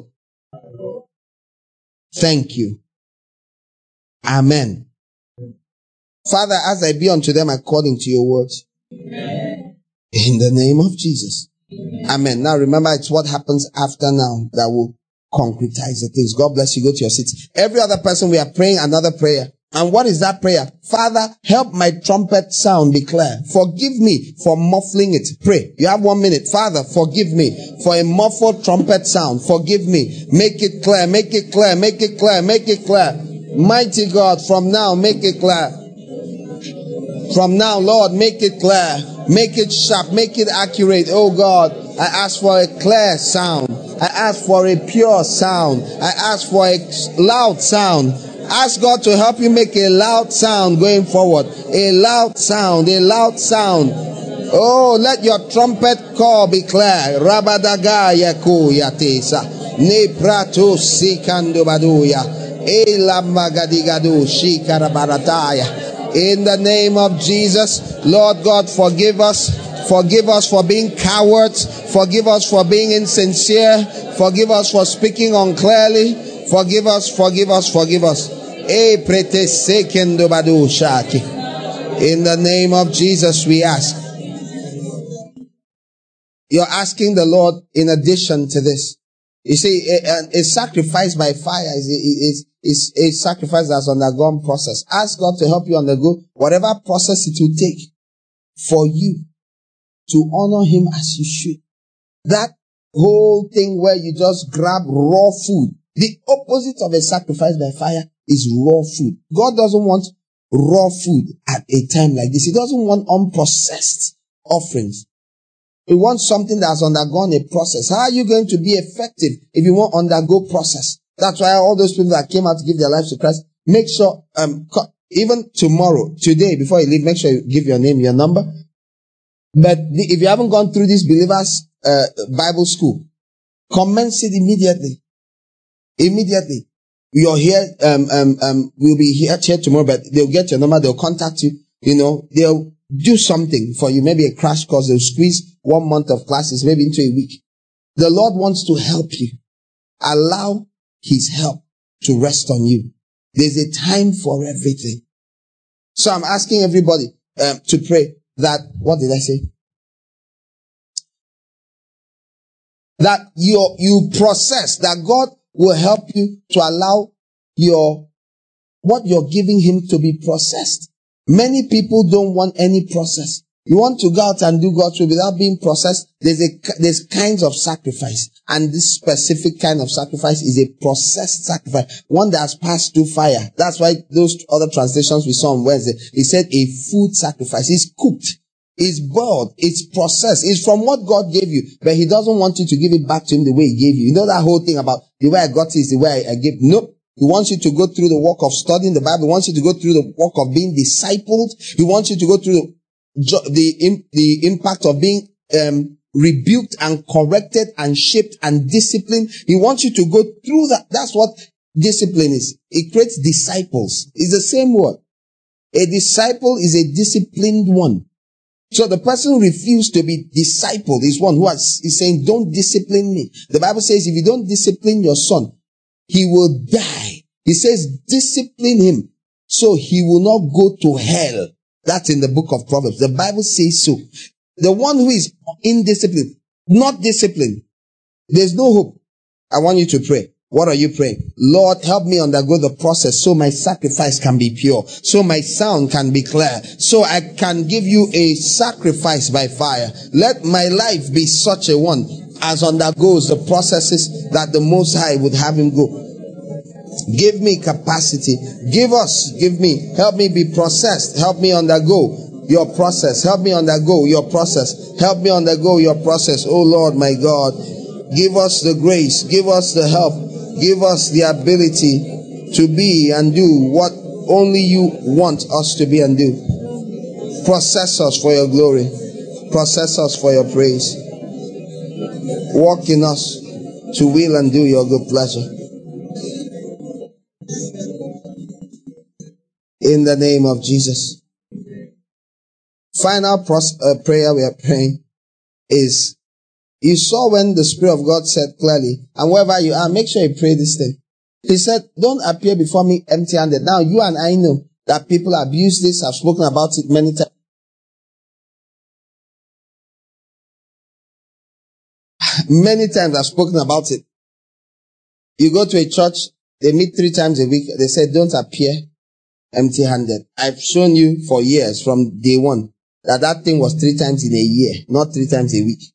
Thank you. Amen. Father, as I be unto them according to your words. Amen. In the name of Jesus. Amen. Amen. Now remember, it's what happens after now that will concretize the things. God bless you. Go to your seats. Every other person, we are praying another prayer. And what is that prayer? Father, help my trumpet sound be clear. Forgive me for muffling it. Pray. You have one minute. Father, forgive me for a muffled trumpet sound. Forgive me. Make it clear. Make it clear. Make it clear. Make it clear. Mighty God, from now, make it clear. From now, Lord, make it clear. Make it sharp. Make it accurate. Oh God, I ask for a clear sound. I ask for a pure sound. I ask for a loud sound. Ask God to help you make a loud sound going forward. A loud sound. A loud sound. Oh, let your trumpet call be clear. Rabadaga yaku yatesa. Ne prato sikando baduya. Ela magadigadu shikarabarataya. In the name of Jesus, Lord God, forgive us. Forgive us for being cowards. Forgive us for being insincere. Forgive us for speaking unclearly. Forgive us, forgive us, forgive us. In the name of Jesus, we ask. You're asking the Lord in addition to this. You see, a, a sacrifice by fire is, is, is a sacrifice that's undergone process. Ask God to help you undergo whatever process it will take for you to honor Him as you should. That whole thing where you just grab raw food. The opposite of a sacrifice by fire is raw food. God doesn't want raw food at a time like this. He doesn't want unprocessed offerings. He wants something that's undergone a process. How are you going to be effective if you won't undergo process? That's why all those people that came out to give their lives to Christ, make sure, um, even tomorrow, today, before you leave, make sure you give your name, your number. But the, if you haven't gone through this believers uh, Bible school, commence it immediately. Immediately. You're here, um, um, um, we'll be here, here tomorrow, but they'll get your number, they'll contact you, you know, they'll do something for you, maybe a crash course, they'll squeeze one month of classes, maybe into a week. The Lord wants to help you. Allow His help to rest on you. There's a time for everything. So I'm asking everybody um, to pray that, what did I say? That you you process, that God will help you to allow your, what you're giving Him to be processed. Many people don't want any process. You want to go out and do God's will without being processed. There's a, there's kinds of sacrifice. And this specific kind of sacrifice is a processed sacrifice. One that has passed through fire. That's why those other translations we saw on Wednesday, it said a food sacrifice. It's cooked. It's boiled. It's processed. It's from what God gave you. But He doesn't want you to give it back to Him the way He gave you. You know that whole thing about the way I got it is the way I, I gave. Nope. He wants you to go through the work of studying the Bible. He wants you to go through the work of being discipled. He wants you to go through the, the, the impact of being um, rebuked and corrected and shaped and disciplined. He wants you to go through that. That's what discipline is. It creates disciples. It's the same word. A disciple is a disciplined one. So the person who refused to be discipled is one who has, is saying, don't discipline me. The Bible says if you don't discipline your son, he will die. He says, discipline him so he will not go to hell. That's in the book of Proverbs. The Bible says so. The one who is indisciplined, not disciplined, there's no hope. I want you to pray. What are you praying? Lord, help me undergo the process so my sacrifice can be pure, so my sound can be clear, so I can give you a sacrifice by fire. Let my life be such a one as undergoes the processes that the Most High would have him go. Give me capacity. Give us, give me, help me be processed. Help me undergo your process. Help me undergo your process. Help me undergo your process. Oh Lord, my God, give us the grace. Give us the help. Give us the ability to be and do what only you want us to be and do. Process us for your glory. Process us for your praise. Walk in us to will and do your good pleasure. In the name of Jesus. Final pros- uh, prayer we are praying is, you saw when the Spirit of God said clearly, and wherever you are, make sure you pray this thing. He said, don't appear before me empty-handed. Now, you and I know that people abuse this. I've spoken about it many times. Many times I've spoken about it. You go to a church, they meet three times a week. They say, don't appear empty-handed. I've shown you for years from day one that that thing was three times in a year, not three times a week.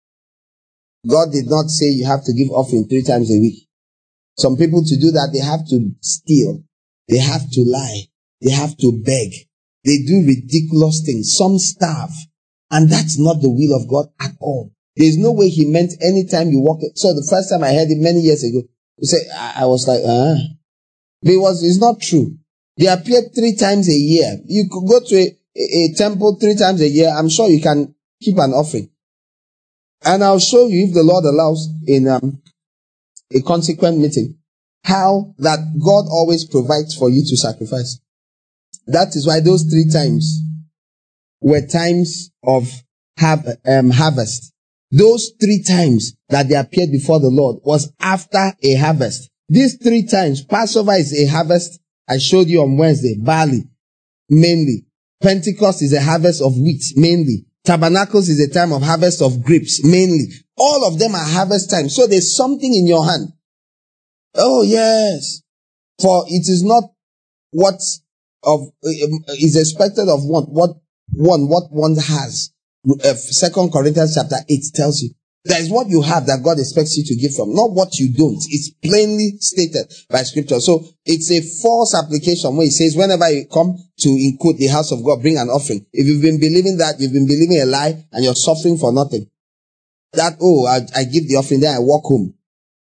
God did not say you have to give offering three times a week. Some people, to do that, they have to steal. They have to lie. They have to beg. They do ridiculous things. Some starve. And that's not the will of God at all. There's no way he meant anytime you walk it. So the first time I heard it many years ago, he said, I, I was like, ah. But it was, it's not true. They appeared three times a year. You could go to a, a, a temple three times a year. I'm sure you can keep an offering. And I'll show you, if the Lord allows, in um, a consequent meeting, how that God always provides for you to sacrifice. That is why those three times were times of have, um, harvest. Those three times that they appeared before the Lord was after a harvest. These three times, Passover is a harvest. I showed you on Wednesday, barley, mainly. Pentecost is a harvest of wheat, mainly. Tabernacles is a time of harvest of grapes, mainly. All of them are harvest time. So there's something in your hand. Oh, yes. For it is not what of is expected of one, what one, what one has. Uh, Second Corinthians chapter eight tells you. That is what you have that God expects you to give from, not what you don't. It's plainly stated by scripture. So it's a false application where it says whenever you come to, in quote, the house of God, bring an offering. If you've been believing that, you've been believing a lie and you're suffering for nothing. That, oh, I, I give the offering, then I walk home.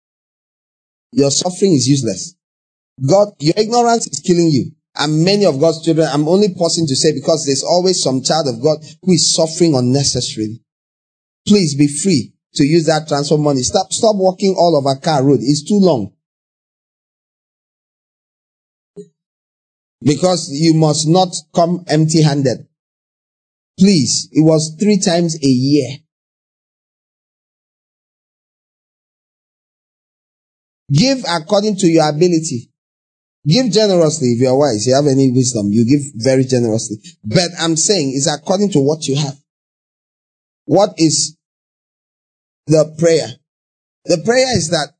Your suffering is useless. God, your ignorance is killing you. And many of God's children, I'm only pausing to say, because there's always some child of God who is suffering unnecessarily. Please be free to use that transfer money. Stop, stop walking all over Car Road. It's too long. Because you must not come empty-handed. Please, it was three times a year. Give according to your ability. Give generously if you are wise. If you have any wisdom, you give very generously. But I'm saying it's according to what you have. What is the prayer? The prayer is that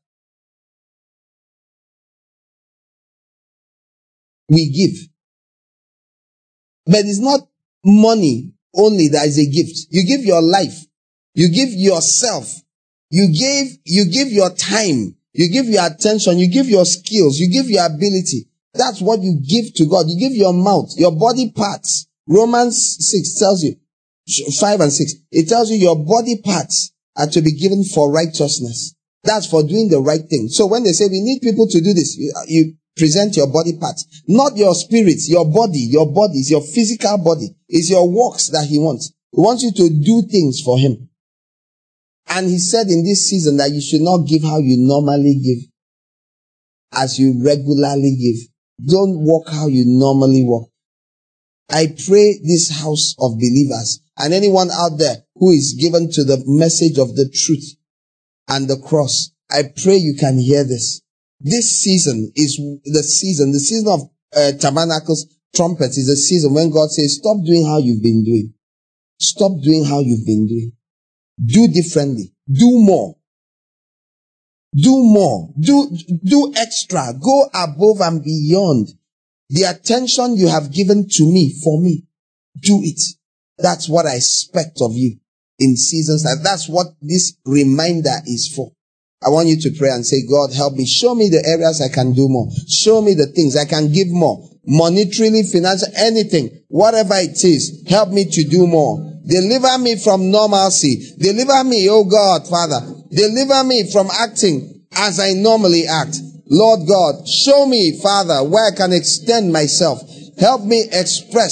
we give. But it's not money only that is a gift. You give your life. You give yourself. You give, you give your time. You give your attention. You give your skills. You give your ability. That's what you give to God. You give your mouth, your body parts. Romans six tells you, five and six, it tells you your body parts are to be given for righteousness. That's for doing the right thing. So when they say we need people to do this, you, you present your body parts, not your spirits, your body, your body is your physical body. It's your works that he wants. He wants you to do things for him. And he said in this season that you should not give how you normally give, as you regularly give. Don't walk how you normally walk. I pray this house of believers and anyone out there who is given to the message of the truth and the cross, I pray you can hear this. This season is the season, the season of uh, tabernacles, trumpets is a season when God says, stop doing how you've been doing. Stop doing how you've been doing. Do differently. Do more. Do more. Do, do extra. Go above and beyond. The attention you have given to me, for me, do it. That's what I expect of you in seasons like that's what this reminder is for. I want you to pray and say, God, help me. Show me the areas I can do more. Show me the things I can give more. Monetarily, financially, anything. Whatever it is, help me to do more. Deliver me from normalcy. Deliver me, oh God, Father. Deliver me from acting as I normally act. Lord God, show me, Father, where I can extend myself. Help me express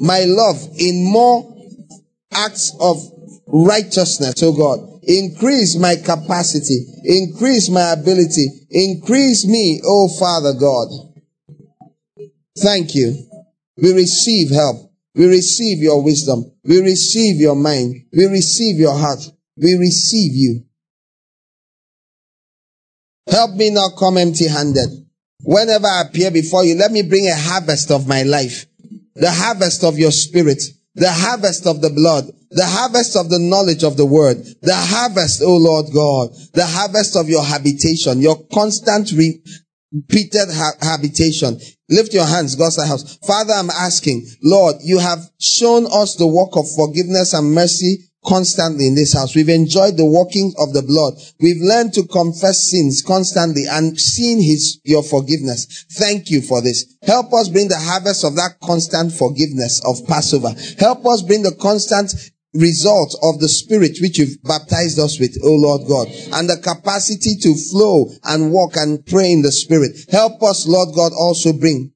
my love in more acts of righteousness, oh God. Increase my capacity. Increase my ability. Increase me, oh Father God. Thank you. We receive help. We receive your wisdom. We receive your mind. We receive your heart. We receive you. Help me not come empty-handed. Whenever I appear before you, let me bring a harvest of my life. The harvest of your spirit. The harvest of the blood. The harvest of the knowledge of the word. The harvest, oh Lord God. The harvest of your habitation. Your constant re- repeated ha- habitation. Lift your hands, God's house. Father, I'm asking, Lord, you have shown us the work of forgiveness and mercy constantly in this house. We've enjoyed the working of the blood. We've learned to confess sins constantly and seen his, your forgiveness. Thank you for this. Help us bring the harvest of that constant forgiveness of Passover. Help us bring the constant result of the Spirit which you've baptized us with, oh Lord God, and the capacity to flow and walk and pray in the Spirit. Help us, Lord God, also bring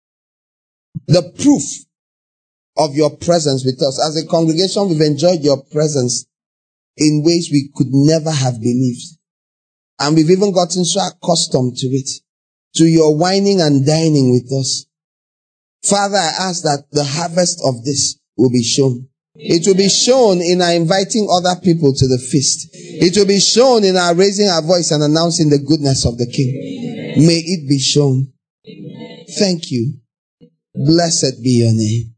the proof of your presence with us. As a congregation, we've enjoyed your presence in ways we could never have believed. And we've even gotten so accustomed to it, to your wining and dining with us. Father, I ask that the harvest of this will be shown. It will be shown in our inviting other people to the feast. It will be shown in our raising our voice and announcing the goodness of the King. May it be shown. Thank you. Blessed be your name.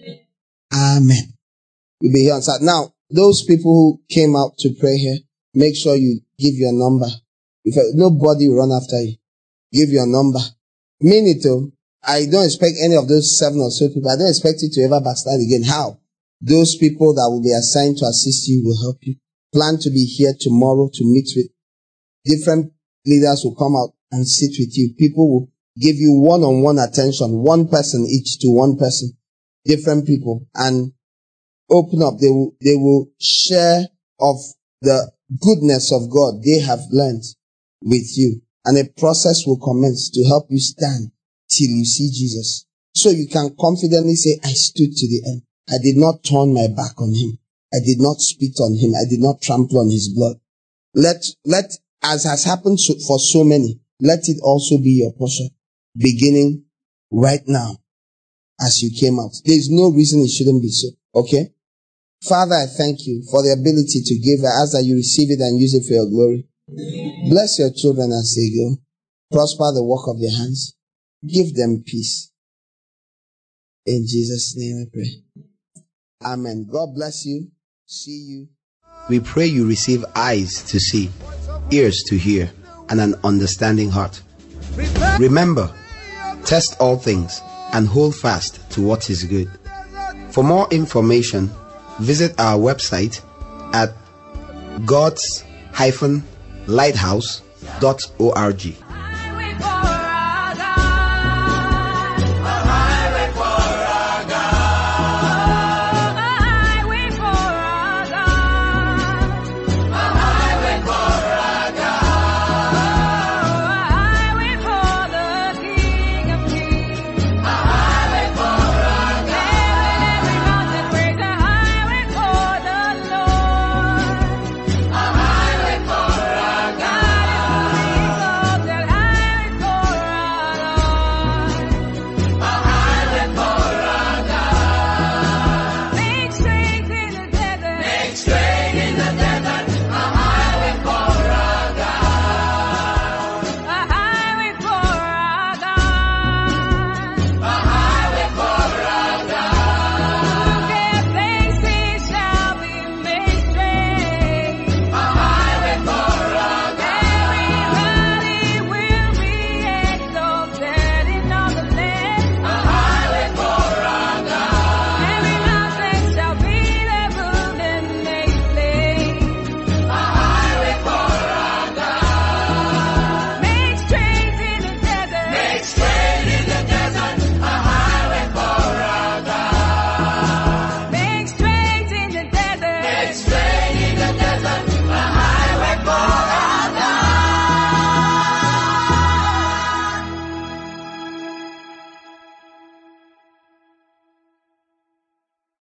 Amen. We'll be here on Saturday. Now, those people who came out to pray here, make sure you give your number. If nobody will run after you, give your number. Mean it though. I don't expect any of those seven or so people. I don't expect you to ever backslide again. How? Those people that will be assigned to assist you will help you. Plan to be here tomorrow to meet with different leaders who come out and sit with you. People will give you one-on-one attention, one person each to one person, different people, and open up. They will, they will share of the goodness of God they have learned with you. And a process will commence to help you stand till you see Jesus. So you can confidently say, I stood to the end. I did not turn my back on him. I did not spit on him. I did not trample on his blood. Let, let, as has happened for so many, let it also be your portion, beginning right now as you came out. There is no reason it shouldn't be so. Okay? Father, I thank you for the ability to give. I ask that you receive it and use it for your glory. Bless your children as they go. Prosper the work of their hands. Give them peace. In Jesus' name I pray. Amen. God bless you. See you. We pray you receive eyes to see, ears to hear, and an understanding heart. Remember, test all things and hold fast to what is good. For more information, visit our website at gods dash lighthouse dot org.